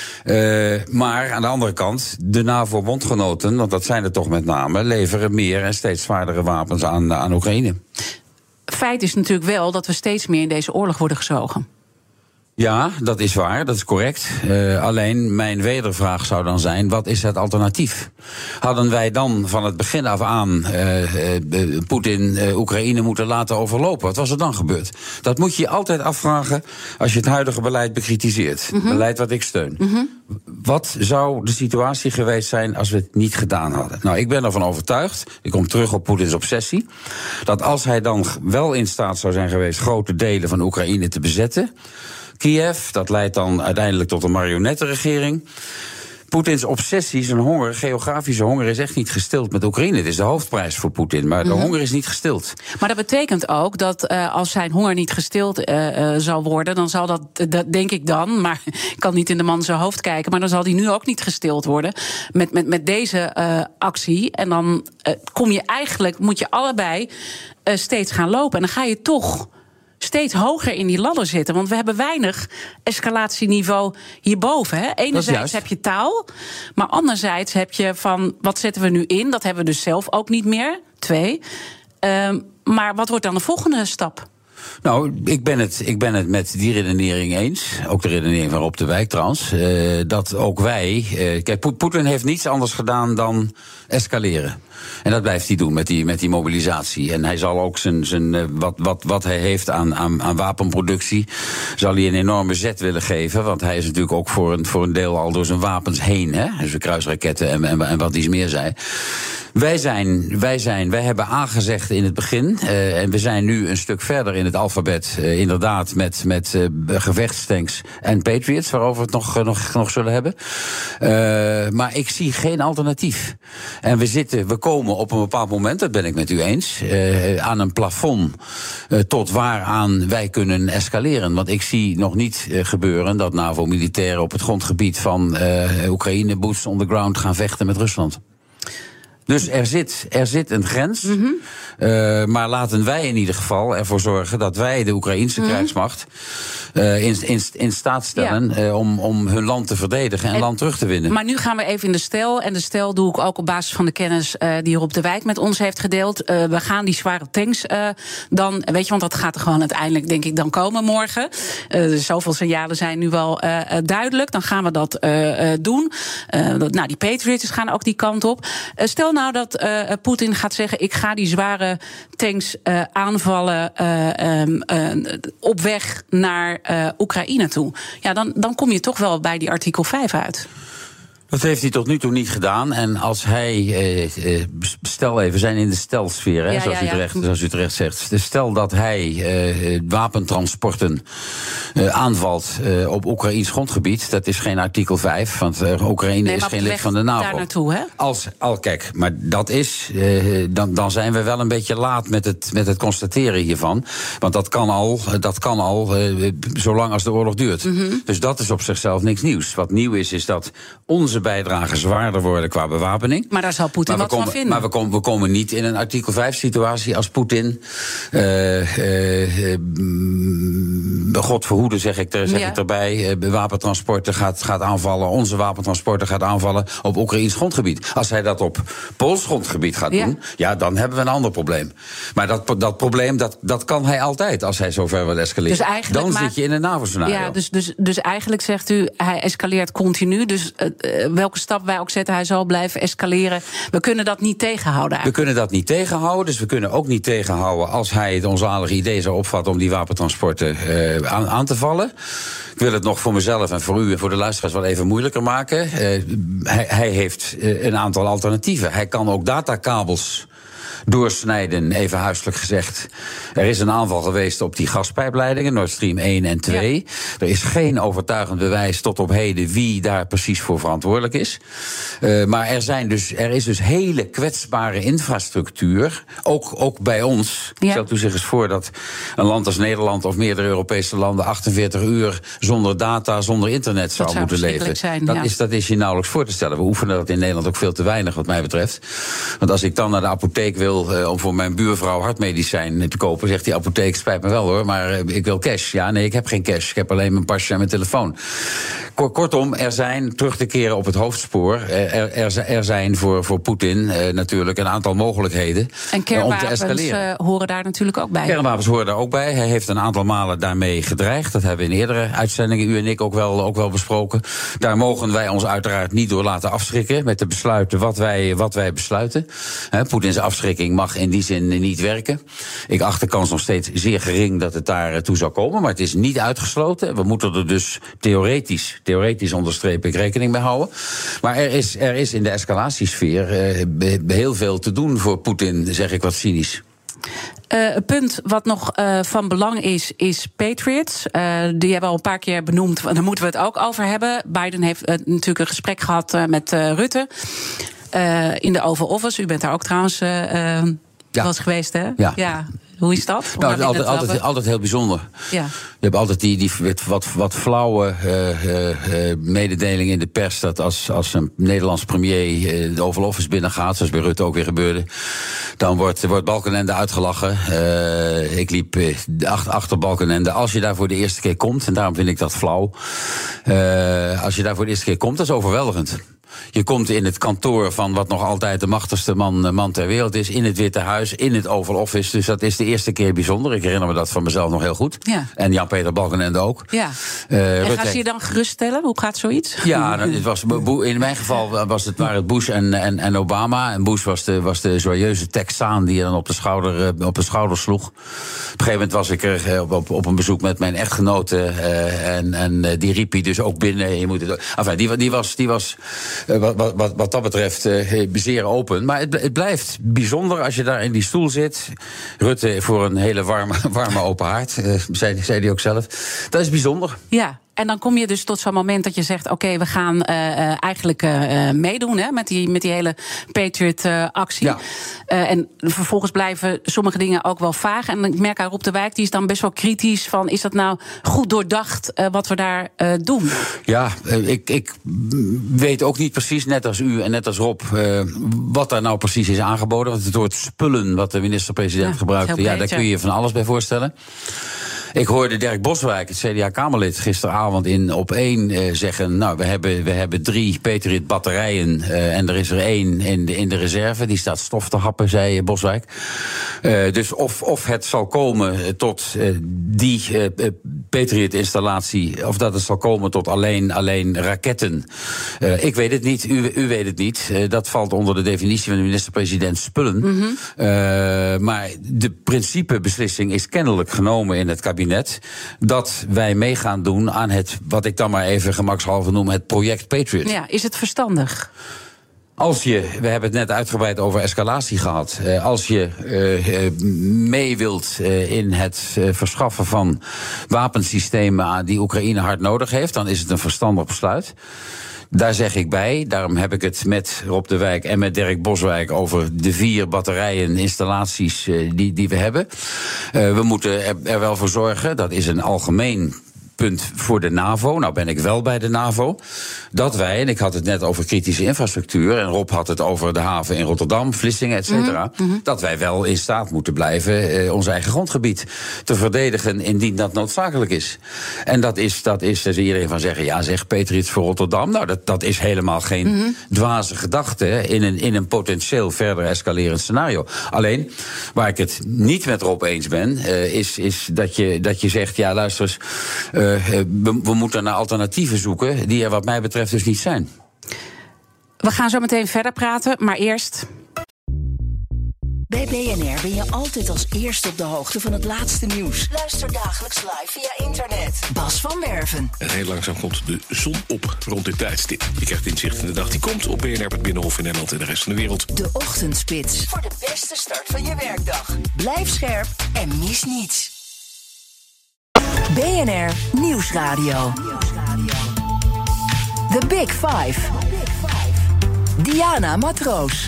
Uh, maar aan de andere kant, de NAVO-bondgenoten, want dat zijn er toch met name, leveren meer en steeds zwaardere wapens aan, aan Oekraïne. Feit is natuurlijk wel dat we steeds meer in deze oorlog worden gezogen. Ja, dat is waar, dat is correct. Uh, alleen mijn wedervraag zou dan zijn, wat is het alternatief? Hadden wij dan van het begin af aan uh, uh, Poetin uh, Oekraïne moeten laten overlopen? Wat was er dan gebeurd? Dat moet je je altijd afvragen als je het huidige beleid bekritiseert. Mm-hmm. Beleid wat ik steun. Mm-hmm. Wat zou de situatie geweest zijn als we het niet gedaan hadden? Nou, ik ben ervan overtuigd, ik kom terug op Poetins obsessie, dat als hij dan wel in staat zou zijn geweest grote delen van Oekraïne te bezetten, Kiev, dat leidt dan uiteindelijk tot een marionettenregering. Poetins obsessie, zijn honger, geografische honger, is echt niet gestild met Oekraïne. Het is de hoofdprijs voor Poetin, maar de mm-hmm. honger is niet gestild. Maar dat betekent ook dat uh, als zijn honger niet gestild uh, uh, zal worden, dan zal dat, dat, denk ik dan, maar ik kan niet in de man zijn hoofd kijken, maar dan zal die nu ook niet gestild worden met, met, met deze uh, actie. En dan uh, kom je eigenlijk, moet je allebei uh, steeds gaan lopen. En dan ga je toch steeds hoger in die ladder zitten. Want we hebben weinig escalatieniveau hierboven. Hè? Enerzijds heb je taal, maar anderzijds heb je van, wat zetten we nu in? Dat hebben we dus zelf ook niet meer. Twee. Um, maar wat wordt dan de volgende stap? Nou, ik ben, het, ik ben het met die redenering eens. Ook de redenering van Rob de Wijk trouwens. Uh, dat ook wij. Uh, kijk, Poetin heeft niets anders gedaan dan escaleren. En dat blijft hij doen met die, met die mobilisatie. En hij zal ook zijn, zijn, wat, wat, wat hij heeft aan, aan, aan wapenproductie, zal hij een enorme zet willen geven. Want hij is natuurlijk ook voor een, voor een deel al door zijn wapens heen. Hè? Dus de kruisraketten en, en, en wat iets meer zei. Wij zijn, wij zijn, wij hebben aangezegd in het begin, uh, en we zijn nu een stuk verder in het alfabet, uh, inderdaad, met, met uh, gevechtstanks en Patriots, waarover we het nog, uh, nog, nog zullen hebben. Uh, maar ik zie geen alternatief. En we zitten, we komen op een bepaald moment, dat ben ik met u eens, uh, aan een plafond uh, tot waaraan wij kunnen escaleren. Want ik zie nog niet uh, gebeuren dat NAVO-militairen op het grondgebied van uh, Oekraïne, boots on the ground, gaan vechten met Rusland. Dus er zit, er zit een grens. Mm-hmm. Uh, maar laten wij in ieder geval ervoor zorgen dat wij de Oekraïnse mm-hmm. krijgsmacht uh, in, in, in staat stellen ja. uh, om, om hun land te verdedigen en, en land terug te winnen. Maar nu gaan we even in de stijl. En de stijl doe ik ook op basis van de kennis uh, die Rob de Wijk met ons heeft gedeeld. Uh, we gaan die zware tanks uh, dan, weet je, want dat gaat er gewoon uiteindelijk, denk ik, dan komen morgen. Uh, zoveel signalen zijn nu wel uh, duidelijk. Dan gaan we dat uh, uh, doen. Uh, dat, nou, die Patriots gaan ook die kant op. Uh, stel nou dat uh, Poetin gaat zeggen, ik ga die zware tanks uh, aanvallen uh, um, uh, op weg naar uh, Oekraïne toe. Ja, dan, dan kom je toch wel bij die artikel vijf uit. Dat heeft hij tot nu toe niet gedaan. En als hij, eh, stel even, we zijn in de stelsfeer, hè, ja, zoals, ja, ja. U terecht, zoals u terecht zegt. Dus stel dat hij eh, wapentransporten eh, aanvalt eh, op Oekraïns grondgebied. Dat is geen artikel vijf, want uh, Oekraïne nee, is geen lid van de NAVO. Daar naartoe, hè? Als, al, kijk, maar dat is, eh, dan, dan zijn we wel een beetje laat met het, met het constateren hiervan. Want dat kan al, dat kan al eh, zolang als de oorlog duurt. Mm-hmm. Dus dat is op zichzelf niks nieuws. Wat nieuw is, is dat onze bijdragen zwaarder worden qua bewapening. Maar daar zal Poetin wat komen, van vinden. Maar we komen, we komen niet in een artikel vijf situatie als Poetin Uh, uh, uh, God verhoede, zeg ik, er, zeg ja. ik erbij. Uh, wapentransporten gaat, gaat aanvallen. Onze wapentransporten gaat aanvallen op Oekraïns grondgebied. Als hij dat op Pools grondgebied gaat ja. doen, ja, dan hebben we een ander probleem. Maar dat, dat probleem, dat, dat kan hij altijd als hij zover wil escaleren. Dus dan maakt, zit je in een NAVO-scenario. Ja, dus, dus, dus eigenlijk zegt u, hij escaleert continu. Dus uh, welke stap wij ook zetten, hij zal blijven escaleren. We kunnen dat niet tegenhouden eigenlijk. We kunnen dat niet tegenhouden, dus we kunnen ook niet tegenhouden als hij het onzalige idee zou opvatten om die wapentransporten uh, aan, aan te vallen. Ik wil het nog voor mezelf en voor u en voor de luisteraars wel even moeilijker maken. Uh, hij, hij heeft uh, een aantal alternatieven. Hij kan ook datakabels doorsnijden, even huiselijk gezegd. Er is een aanval geweest op die gaspijpleidingen, Nord Stream één en twee. Ja. Er is geen overtuigend bewijs tot op heden wie daar precies voor verantwoordelijk is. Uh, maar er, zijn dus, er is dus hele kwetsbare infrastructuur, ook, ook bij ons. Ja. Stel u zich eens voor dat een land als Nederland of meerdere Europese landen achtenveertig uur zonder data, zonder internet zou, zou moeten leven. Zijn, dat, ja. is, dat is je nauwelijks voor te stellen. We oefenen dat in Nederland ook veel te weinig, wat mij betreft. Want als ik dan naar de apotheek wil Uh, om voor mijn buurvrouw hartmedicijn te kopen, zegt die apotheek, spijt me wel hoor, maar uh, ik wil cash. Ja, nee, ik heb geen cash. Ik heb alleen mijn pasje en mijn telefoon. Kortom, er zijn, terug te keren op het hoofdspoor, er, er, er zijn voor, voor Poetin uh, natuurlijk een aantal mogelijkheden en kernwapens, uh, om te escaleren. Uh, horen daar natuurlijk ook bij. Kernwapens horen daar ook bij. Hij heeft een aantal malen daarmee gedreigd. Dat hebben we in eerdere uitzendingen, u en ik, ook wel, ook wel besproken. Daar mogen wij ons uiteraard niet door laten afschrikken met de besluiten wat wij, wat wij besluiten. Uh, Poetins afschrikking mag in die zin niet werken. Ik acht de kans nog steeds zeer gering dat het daar toe zou komen, maar het is niet uitgesloten. We moeten er dus theoretisch, theoretisch onderstreep ik, rekening mee houden. Maar er is, er is in de escalatiesfeer uh, heel veel te doen voor Poetin, zeg ik wat cynisch. Uh, een punt wat nog uh, van belang is, is Patriots. Uh, die hebben we al een paar keer benoemd, daar moeten we het ook over hebben. Biden heeft uh, natuurlijk een gesprek gehad uh, met uh, Rutte uh, in de Oval Office. U bent daar ook trouwens uh, uh, ja. was geweest, hè? Ja. ja. Hoe is dat? Nou, het is altijd, altijd, altijd heel bijzonder. Ja. Je hebt altijd die, die wat, wat flauwe uh, uh, mededeling in de pers dat als, als een Nederlandse premier uh, de Oval Office binnengaat, zoals bij Rutte ook weer gebeurde, dan wordt, wordt Balkenende uitgelachen. Uh, ik liep uh, achter, achter Balkenende. Als je daar voor de eerste keer komt, en daarom vind ik dat flauw, uh, als je daar voor de eerste keer komt, dat is overweldigend. Je komt in het kantoor van wat nog altijd de machtigste man, man ter wereld is, in het Witte Huis, in het Oval Office. Dus dat is de eerste keer bijzonder. Ik herinner me dat van mezelf nog heel goed. Ja. En Jan-Peter Balkenende ook. Ja. Uh, en Rutte... gaan ze je dan geruststellen? Hoe gaat zoiets? Ja, nou, het was, in mijn geval was het, waren het Bush en, en, en Obama. En Bush was de, was de joyeuze Texaan die je dan op de schouder, op de schouder sloeg. Op een gegeven moment was ik er op, op een bezoek met mijn echtgenote. Uh, en en die riep hij dus ook binnen. Je moet het, enfin, die, die was... Die was uh, wat, wat, wat dat betreft uh, zeer open. Maar het, het blijft bijzonder als je daar in die stoel zit. Rutte voor een hele warme, warme open haard, uh, zei, zei hij ook zelf. Dat is bijzonder. Ja. En dan kom je dus tot zo'n moment dat je zegt, oké, okay, we gaan uh, uh, eigenlijk uh, meedoen hè, met, die, met die hele Patriot-actie. Uh, ja. uh, en vervolgens blijven sommige dingen ook wel vaag. En ik merk aan Rob de Wijk, die is dan best wel kritisch van, is dat nou goed doordacht uh, wat we daar uh, doen? Ja, uh, ik, ik weet ook niet precies, net als u en net als Rob, uh, wat daar nou precies is aangeboden. Want het woord spullen wat de minister-president ja, gebruikte, ja, daar kun je je van alles bij voorstellen. Ik hoorde Dirk Boswijk, het C D A-Kamerlid, gisteravond in Op één uh, zeggen, nou, we hebben, we hebben drie Patriot-batterijen uh, en er is er één in de, in de reserve. Die staat stof te happen, zei Boswijk. Uh, dus of, of het zal komen tot uh, die uh, Patriot-installatie, of dat het zal komen tot alleen, alleen raketten. Uh, ik weet het niet, u, u weet het niet. Uh, dat valt onder de definitie van de minister-president spullen. Mm-hmm. Uh, maar de principebeslissing is kennelijk genomen in het kabinet dat wij mee gaan doen aan het, wat ik dan maar even gemakshalve noem, het project Patriot. Ja, is het verstandig? Als je, we hebben het net uitgebreid over escalatie gehad, uh, als je uh, mee wilt uh, in het uh, verschaffen van wapensystemen die Oekraïne hard nodig heeft, dan is het een verstandig besluit. Daar zeg ik bij, daarom heb ik het met Rob de Wijk en met Dirk Boswijk over de vier batterijen installaties uh, die, die we hebben. Uh, we moeten er, er wel voor zorgen, dat is een algemeen punt voor de NAVO, nou ben ik wel bij de NAVO, dat wij, en ik had het net over kritische infrastructuur, en Rob had het over de haven in Rotterdam, Vlissingen, et cetera, mm-hmm. dat wij wel in staat moeten blijven uh, ons eigen grondgebied te verdedigen indien dat noodzakelijk is. En dat is, dat is, dus iedereen van zeggen, ja zeg, Patriots voor Rotterdam, nou dat, dat is helemaal geen mm-hmm. dwaze gedachte in een, in een potentieel verder escalerend scenario. Alleen, waar ik het niet met Rob eens ben, uh, is, is dat, je, dat je zegt, ja luister eens, uh, We, we moeten naar alternatieven zoeken die er wat mij betreft dus niet zijn. We gaan zo meteen verder praten, maar eerst... Bij B N R ben je altijd als eerste op de hoogte van het laatste nieuws. Luister dagelijks live via internet. Bas van Werven. En heel langzaam komt de zon op rond dit tijdstip. Je krijgt inzicht in de dag die komt op B N R, het Binnenhof in Nederland en de rest van de wereld. De Ochtendspits. Voor de beste start van je werkdag. Blijf scherp en mis niets. B N R Nieuwsradio. The Big Five. Diana Matroos.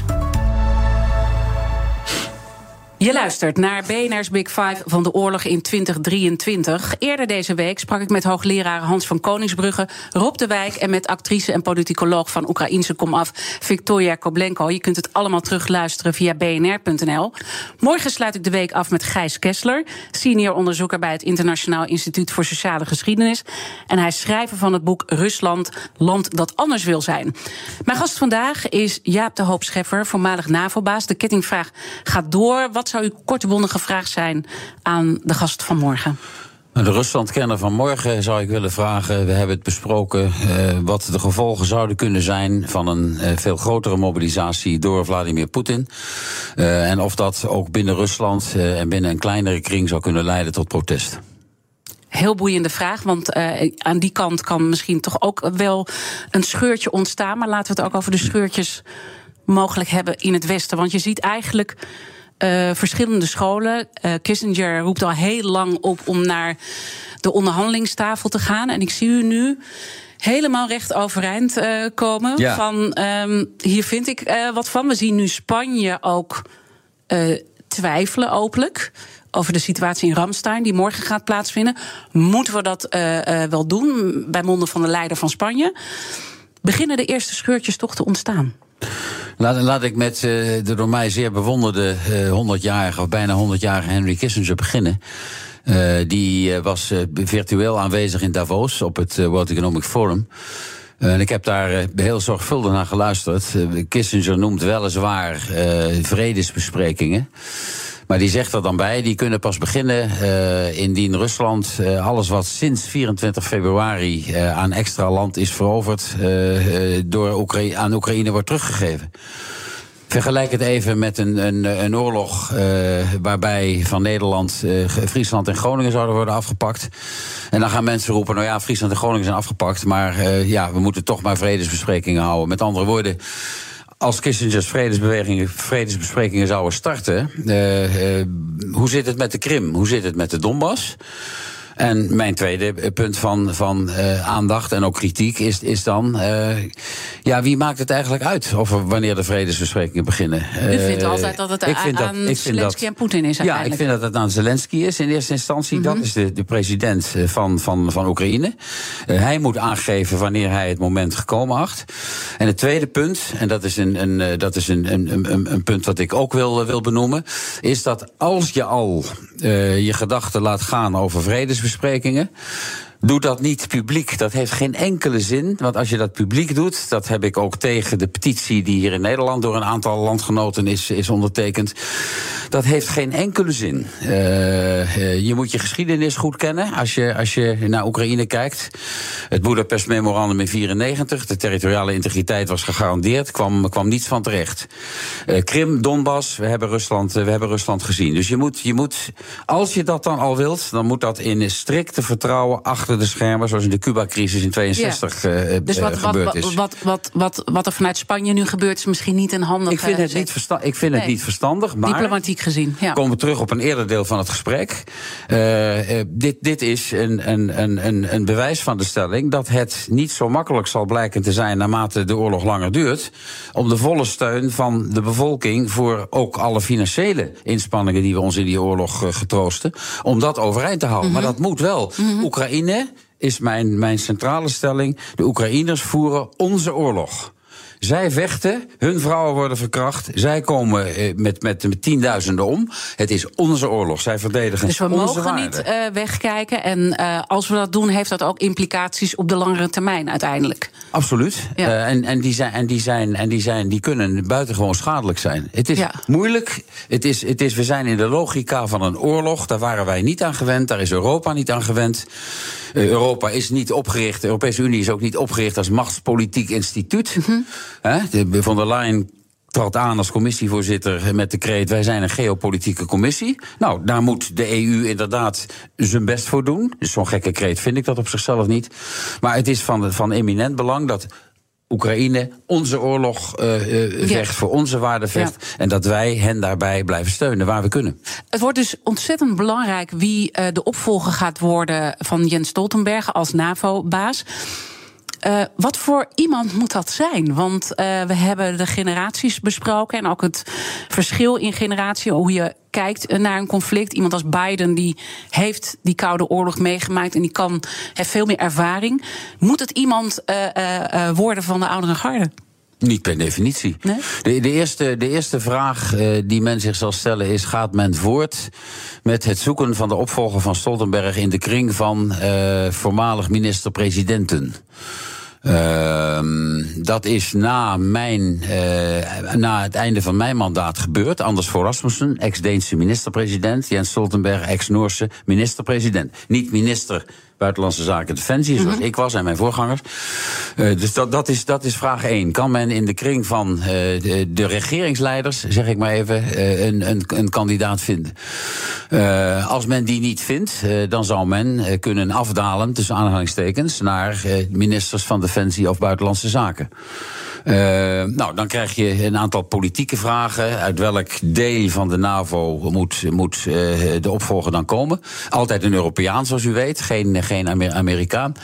Je luistert naar B N R's Big Five van de oorlog in twintig drieëntwintig. Eerder deze week sprak ik met hoogleraar Hans van Koningsbrugge, Rob de Wijk en met actrice en politicoloog van Oekraïense komaf Victoria Koblenko. Je kunt het allemaal terugluisteren via b n r punt n l. Morgen sluit ik de week af met Gijs Kessler, senior onderzoeker bij het Internationaal Instituut voor Sociale Geschiedenis. En hij is schrijver van het boek Rusland, land dat anders wil zijn. Mijn gast vandaag is Jaap de Hoop Scheffer, voormalig NAVO-baas. De kettingvraag gaat door. Wat zou uw kortbondige vraag zijn aan de gast van morgen? De Ruslandkenner van morgen zou ik willen vragen. We hebben het besproken uh, wat de gevolgen zouden kunnen zijn van een uh, veel grotere mobilisatie door Vladimir Poetin. Uh, en of dat ook binnen Rusland uh, en binnen een kleinere kring zou kunnen leiden tot protest. Heel boeiende vraag, want uh, aan die kant kan misschien toch ook wel een scheurtje ontstaan. Maar laten we het ook over de scheurtjes mogelijk hebben in het Westen. Want je ziet eigenlijk uh, verschillende scholen. Uh, Kissinger roept al heel lang op om naar de onderhandelingstafel te gaan. En ik zie u nu helemaal recht overeind uh, komen. Ja. Van, um, hier vind ik uh, wat van. We zien nu Spanje ook uh, twijfelen openlijk over de situatie in Ramstein, die morgen gaat plaatsvinden. Moeten we dat uh, uh, wel doen, bij monden van de leider van Spanje? Beginnen de eerste scheurtjes toch te ontstaan? Laat, laat ik met uh, de door mij zeer bewonderde uh, honderdjarige, of bijna honderdjarige Henry Kissinger beginnen. Uh, die uh, was uh, virtueel aanwezig in Davos op het uh, World Economic Forum. Uh, en ik heb daar uh, heel zorgvuldig naar geluisterd. Uh, Kissinger noemt weliswaar uh, vredesbesprekingen. Maar die zegt er dan bij, die kunnen pas beginnen uh, indien Rusland uh, alles wat sinds vierentwintig februari uh, aan extra land is veroverd uh, uh, door Oekra- aan Oekraïne wordt teruggegeven. Vergelijk het even met een, een, een oorlog uh, waarbij van Nederland uh, Friesland en Groningen zouden worden afgepakt. En dan gaan mensen roepen, nou ja, Friesland en Groningen zijn afgepakt, maar uh, ja, we moeten toch maar vredesbesprekingen houden. Met andere woorden, als Kissinger's vredesbewegingen, vredesbesprekingen zouden starten, uh, uh, hoe zit het met de Krim? Hoe zit het met de Donbass? En mijn tweede punt van, van uh, aandacht en ook kritiek is, is dan, uh, ja, wie maakt het eigenlijk uit over wanneer de vredesbesprekingen beginnen? U vindt uh, altijd dat het a- aan dat, Zelensky en Poetin is uiteindelijk? Ja, ik vind dat het aan Zelensky is in eerste instantie. Mm-hmm. Dat is de, de president van, van, van Oekraïne. Uh, hij moet aangeven wanneer hij het moment gekomen acht. En het tweede punt, en dat is een, een, uh, dat is een, een, een, een punt wat ik ook wil, wil benoemen, is dat als je al uh, je gedachten laat gaan over vredesbesprekingen, besprekingen. Doe dat niet publiek. Dat heeft geen enkele zin. Want als je dat publiek doet, dat heb ik ook tegen de petitie die hier in Nederland door een aantal landgenoten is, is ondertekend. Dat heeft geen enkele zin. Uh, uh, je moet je geschiedenis goed kennen als je, als je naar Oekraïne kijkt. Het Boedapest Memorandum in vierennegentig, de territoriale integriteit was gegarandeerd, kwam, kwam niets van terecht. Uh, Krim, Donbass, we hebben Rusland, uh, we hebben Rusland gezien. Dus je moet, je moet, als je dat dan al wilt, dan moet dat in strikte vertrouwen achter de schermen, zoals in de Cuba-crisis in tweeënzestig ja. uh, dus wat, uh, gebeurd wat, is. Wat, wat, wat, wat er vanuit Spanje nu gebeurt, is misschien niet een handig. Ik vind het, niet, versta- ik vind nee. het niet verstandig, maar diplomatiek gezien. Ja. Komen we terug op een eerder deel van het gesprek. Uh, uh, dit, dit is een, een, een, een bewijs van de stelling dat het niet zo makkelijk zal blijken te zijn naarmate de oorlog langer duurt, om de volle steun van de bevolking voor ook alle financiële inspanningen die we ons in die oorlog uh, getroosten, om dat overeind te houden. Mm-hmm. Maar dat moet wel. Mm-hmm. Oekraïne is mijn, mijn centrale stelling. De Oekraïners voeren onze oorlog. Zij vechten, hun vrouwen worden verkracht, zij komen eh, met, met, met tienduizenden om. Het is onze oorlog, zij verdedigen onze waarden. Dus we mogen niet uh, wegkijken en uh, als we dat doen, heeft dat ook implicaties op de langere termijn uiteindelijk. Absoluut. Ja. Uh, en, en, die zijn, en, die zijn, en die zijn, die kunnen buitengewoon schadelijk zijn. Het is ja. moeilijk, het is, het is, we zijn in de logica van een oorlog, daar waren wij niet aan gewend, daar is Europa niet aan gewend. Uh, Europa is niet opgericht, de Europese Unie is ook niet opgericht als machtspolitiek instituut. Mm-hmm. He, de Von der Leyen trad aan als commissievoorzitter met de kreet: wij zijn een geopolitieke commissie. Nou, daar moet de E U inderdaad zijn best voor doen. Dus zo'n gekke kreet vind ik dat op zichzelf niet. Maar het is van, van eminent belang dat Oekraïne onze oorlog uh, uh, vecht, ja. voor onze waarden vecht. Ja. En dat wij hen daarbij blijven steunen waar we kunnen. Het wordt dus ontzettend belangrijk wie uh, de opvolger gaat worden van Jens Stoltenberg als NAVO-baas. Uh, wat voor iemand moet dat zijn? Want uh, we hebben de generaties besproken en ook het verschil in generatie, hoe je kijkt naar een conflict. Iemand als Biden die heeft die Koude Oorlog meegemaakt en die kan, heeft veel meer ervaring. Moet het iemand uh, uh, uh, worden van de oudere garde? Niet per definitie. Nee? De, de, eerste, de eerste vraag uh, die men zich zal stellen is: gaat men voort met het zoeken van de opvolger van Stoltenberg in de kring van uh, voormalig minister-presidenten? Uh, dat is na, mijn, uh, na het einde van mijn mandaat gebeurd. Anders Fogh Rasmussen, ex-Deense minister-president. Jens Stoltenberg, ex-Noorse minister-president. Niet minister Buitenlandse Zaken Defensie, zoals mm-hmm. ik was en mijn voorgangers. Uh, dus dat, dat, is, dat is vraag één. Kan men in de kring van uh, de, de regeringsleiders, zeg ik maar even, uh, een, een, een kandidaat vinden? Uh, als men die niet vindt, uh, dan zou men uh, kunnen afdalen, tussen aanhalingstekens, naar uh, ministers van Defensie of Buitenlandse Zaken. Uh, nou, dan krijg je een aantal politieke vragen. Uit welk deel van de NAVO moet, moet uh, de opvolger dan komen? Altijd een Europeaan, zoals u weet, geen, geen Amer- Amerikaan.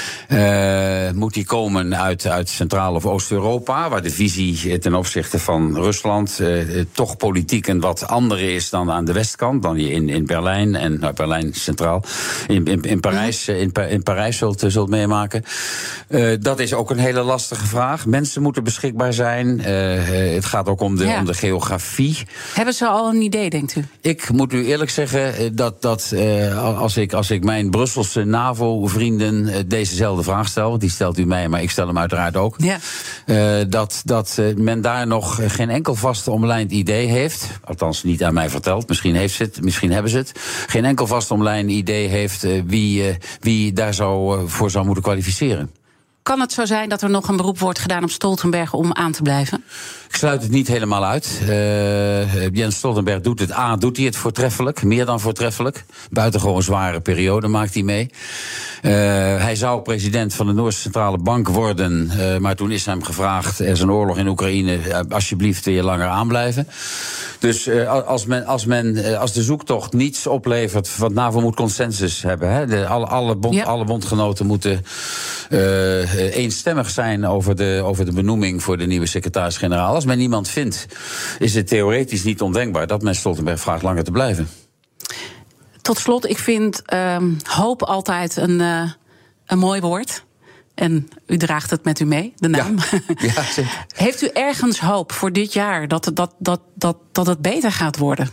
Uh, moet die komen uit, uit Centraal- of Oost-Europa, waar de visie ten opzichte van Rusland uh, toch politiek een wat andere is dan aan de westkant, dan in, in Berlijn en nou, Berlijn centraal, in, in, in Parijs, in, in Parijs zult, zult meemaken. Uh, dat is ook een hele lastige vraag. Mensen moeten beschikbaar zijn. Uh, het gaat ook om de, ja. om de geografie. Hebben ze al een idee, denkt u? Ik moet u eerlijk zeggen dat, dat uh, als, ik, als ik mijn Brusselse NAVO-vrienden uh, dezezelfde vraag stel, want die stelt u mij, maar ik stel hem uiteraard ook, ja. uh, dat, dat uh, men daar nog geen enkel vast omlijnd idee heeft, althans niet aan mij verteld, misschien, heeft ze het, misschien hebben ze het, geen enkel vast omlijnd idee heeft uh, wie, uh, wie daar zou, uh, voor zou moeten kwalificeren. Kan het zo zijn dat er nog een beroep wordt gedaan op Stoltenberg om aan te blijven? Ik sluit het niet helemaal uit. Uh, Jens Stoltenberg doet het. A, doet hij het voortreffelijk, meer dan voortreffelijk. Buitengewoon zware periode maakt hij mee. Uh, hij zou president van de Noorse Centrale Bank worden, uh, maar toen is hem gevraagd, er is een oorlog in Oekraïne, uh, alsjeblieft wil je langer aanblijven. Dus uh, als, men, als, men, uh, als de zoektocht niets oplevert, want NAVO moet consensus hebben. Hè? De, alle, alle, bond, ja. alle bondgenoten moeten uh, eenstemmig zijn over de, over de benoeming voor de nieuwe secretaris-generaal. Als men niemand vindt, is het theoretisch niet ondenkbaar dat men Stoltenberg vraagt langer te blijven. Tot slot, ik vind uh, hoop altijd een, uh, een mooi woord. En u draagt het met u mee, de naam. Ja, ja, zeker. Heeft u ergens hoop voor dit jaar dat, dat, dat, dat, dat het beter gaat worden?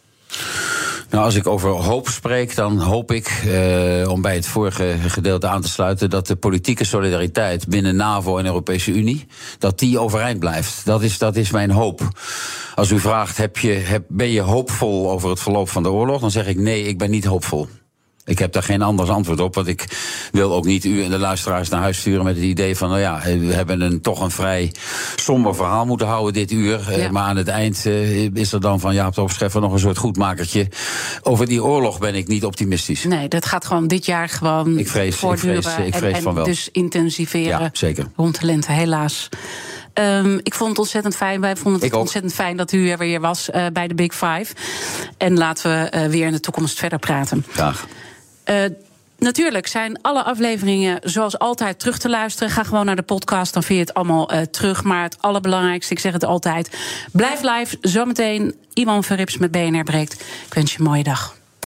Nou, als ik over hoop spreek, dan hoop ik, uh, om bij het vorige gedeelte aan te sluiten, dat de politieke solidariteit binnen NAVO en Europese Unie, dat die overeind blijft. Dat is, dat is mijn hoop. Als u vraagt, heb je, heb, ben je hoopvol over het verloop van de oorlog? Dan zeg ik nee, ik ben niet hoopvol. Ik heb daar geen anders antwoord op, want ik wil ook niet u en de luisteraars naar huis sturen met het idee van, nou ja, we hebben een, toch een vrij somber verhaal moeten houden dit uur. Ja. Maar aan het eind uh, is er dan van Jaap de Hoop Scheffer nog een soort goedmakertje. Over die oorlog ben ik niet optimistisch. Nee, dat gaat gewoon dit jaar gewoon ik vrees, voortduren. Ik vrees, ik vrees en, van wel. En dus intensiveren. Ja, zeker. Rond de lente, helaas. Um, ik vond het ontzettend fijn. Wij vonden het ontzettend fijn dat u er weer was uh, bij de Big Five. En laten we uh, weer in de toekomst verder praten. Graag. Uh, natuurlijk zijn alle afleveringen zoals altijd terug te luisteren. Ga gewoon naar de podcast, dan vind je het allemaal uh, terug. Maar het allerbelangrijkste, ik zeg het altijd, blijf live. Zometeen Iman Verrips met B N R Breekt. Ik wens je een mooie dag.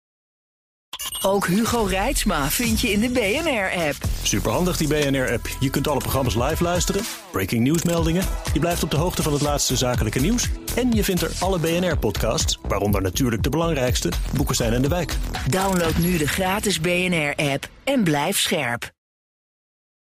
Ook Hugo Reitsma vind je in de B N R-app. Superhandig die B N R-app. Je kunt alle programma's live luisteren, breaking nieuwsmeldingen, je blijft op de hoogte van het laatste zakelijke nieuws en je vindt er alle B N R-podcasts, waaronder natuurlijk de belangrijkste, Boekenstein en de Wijk. Download nu de gratis B N R-app en blijf scherp.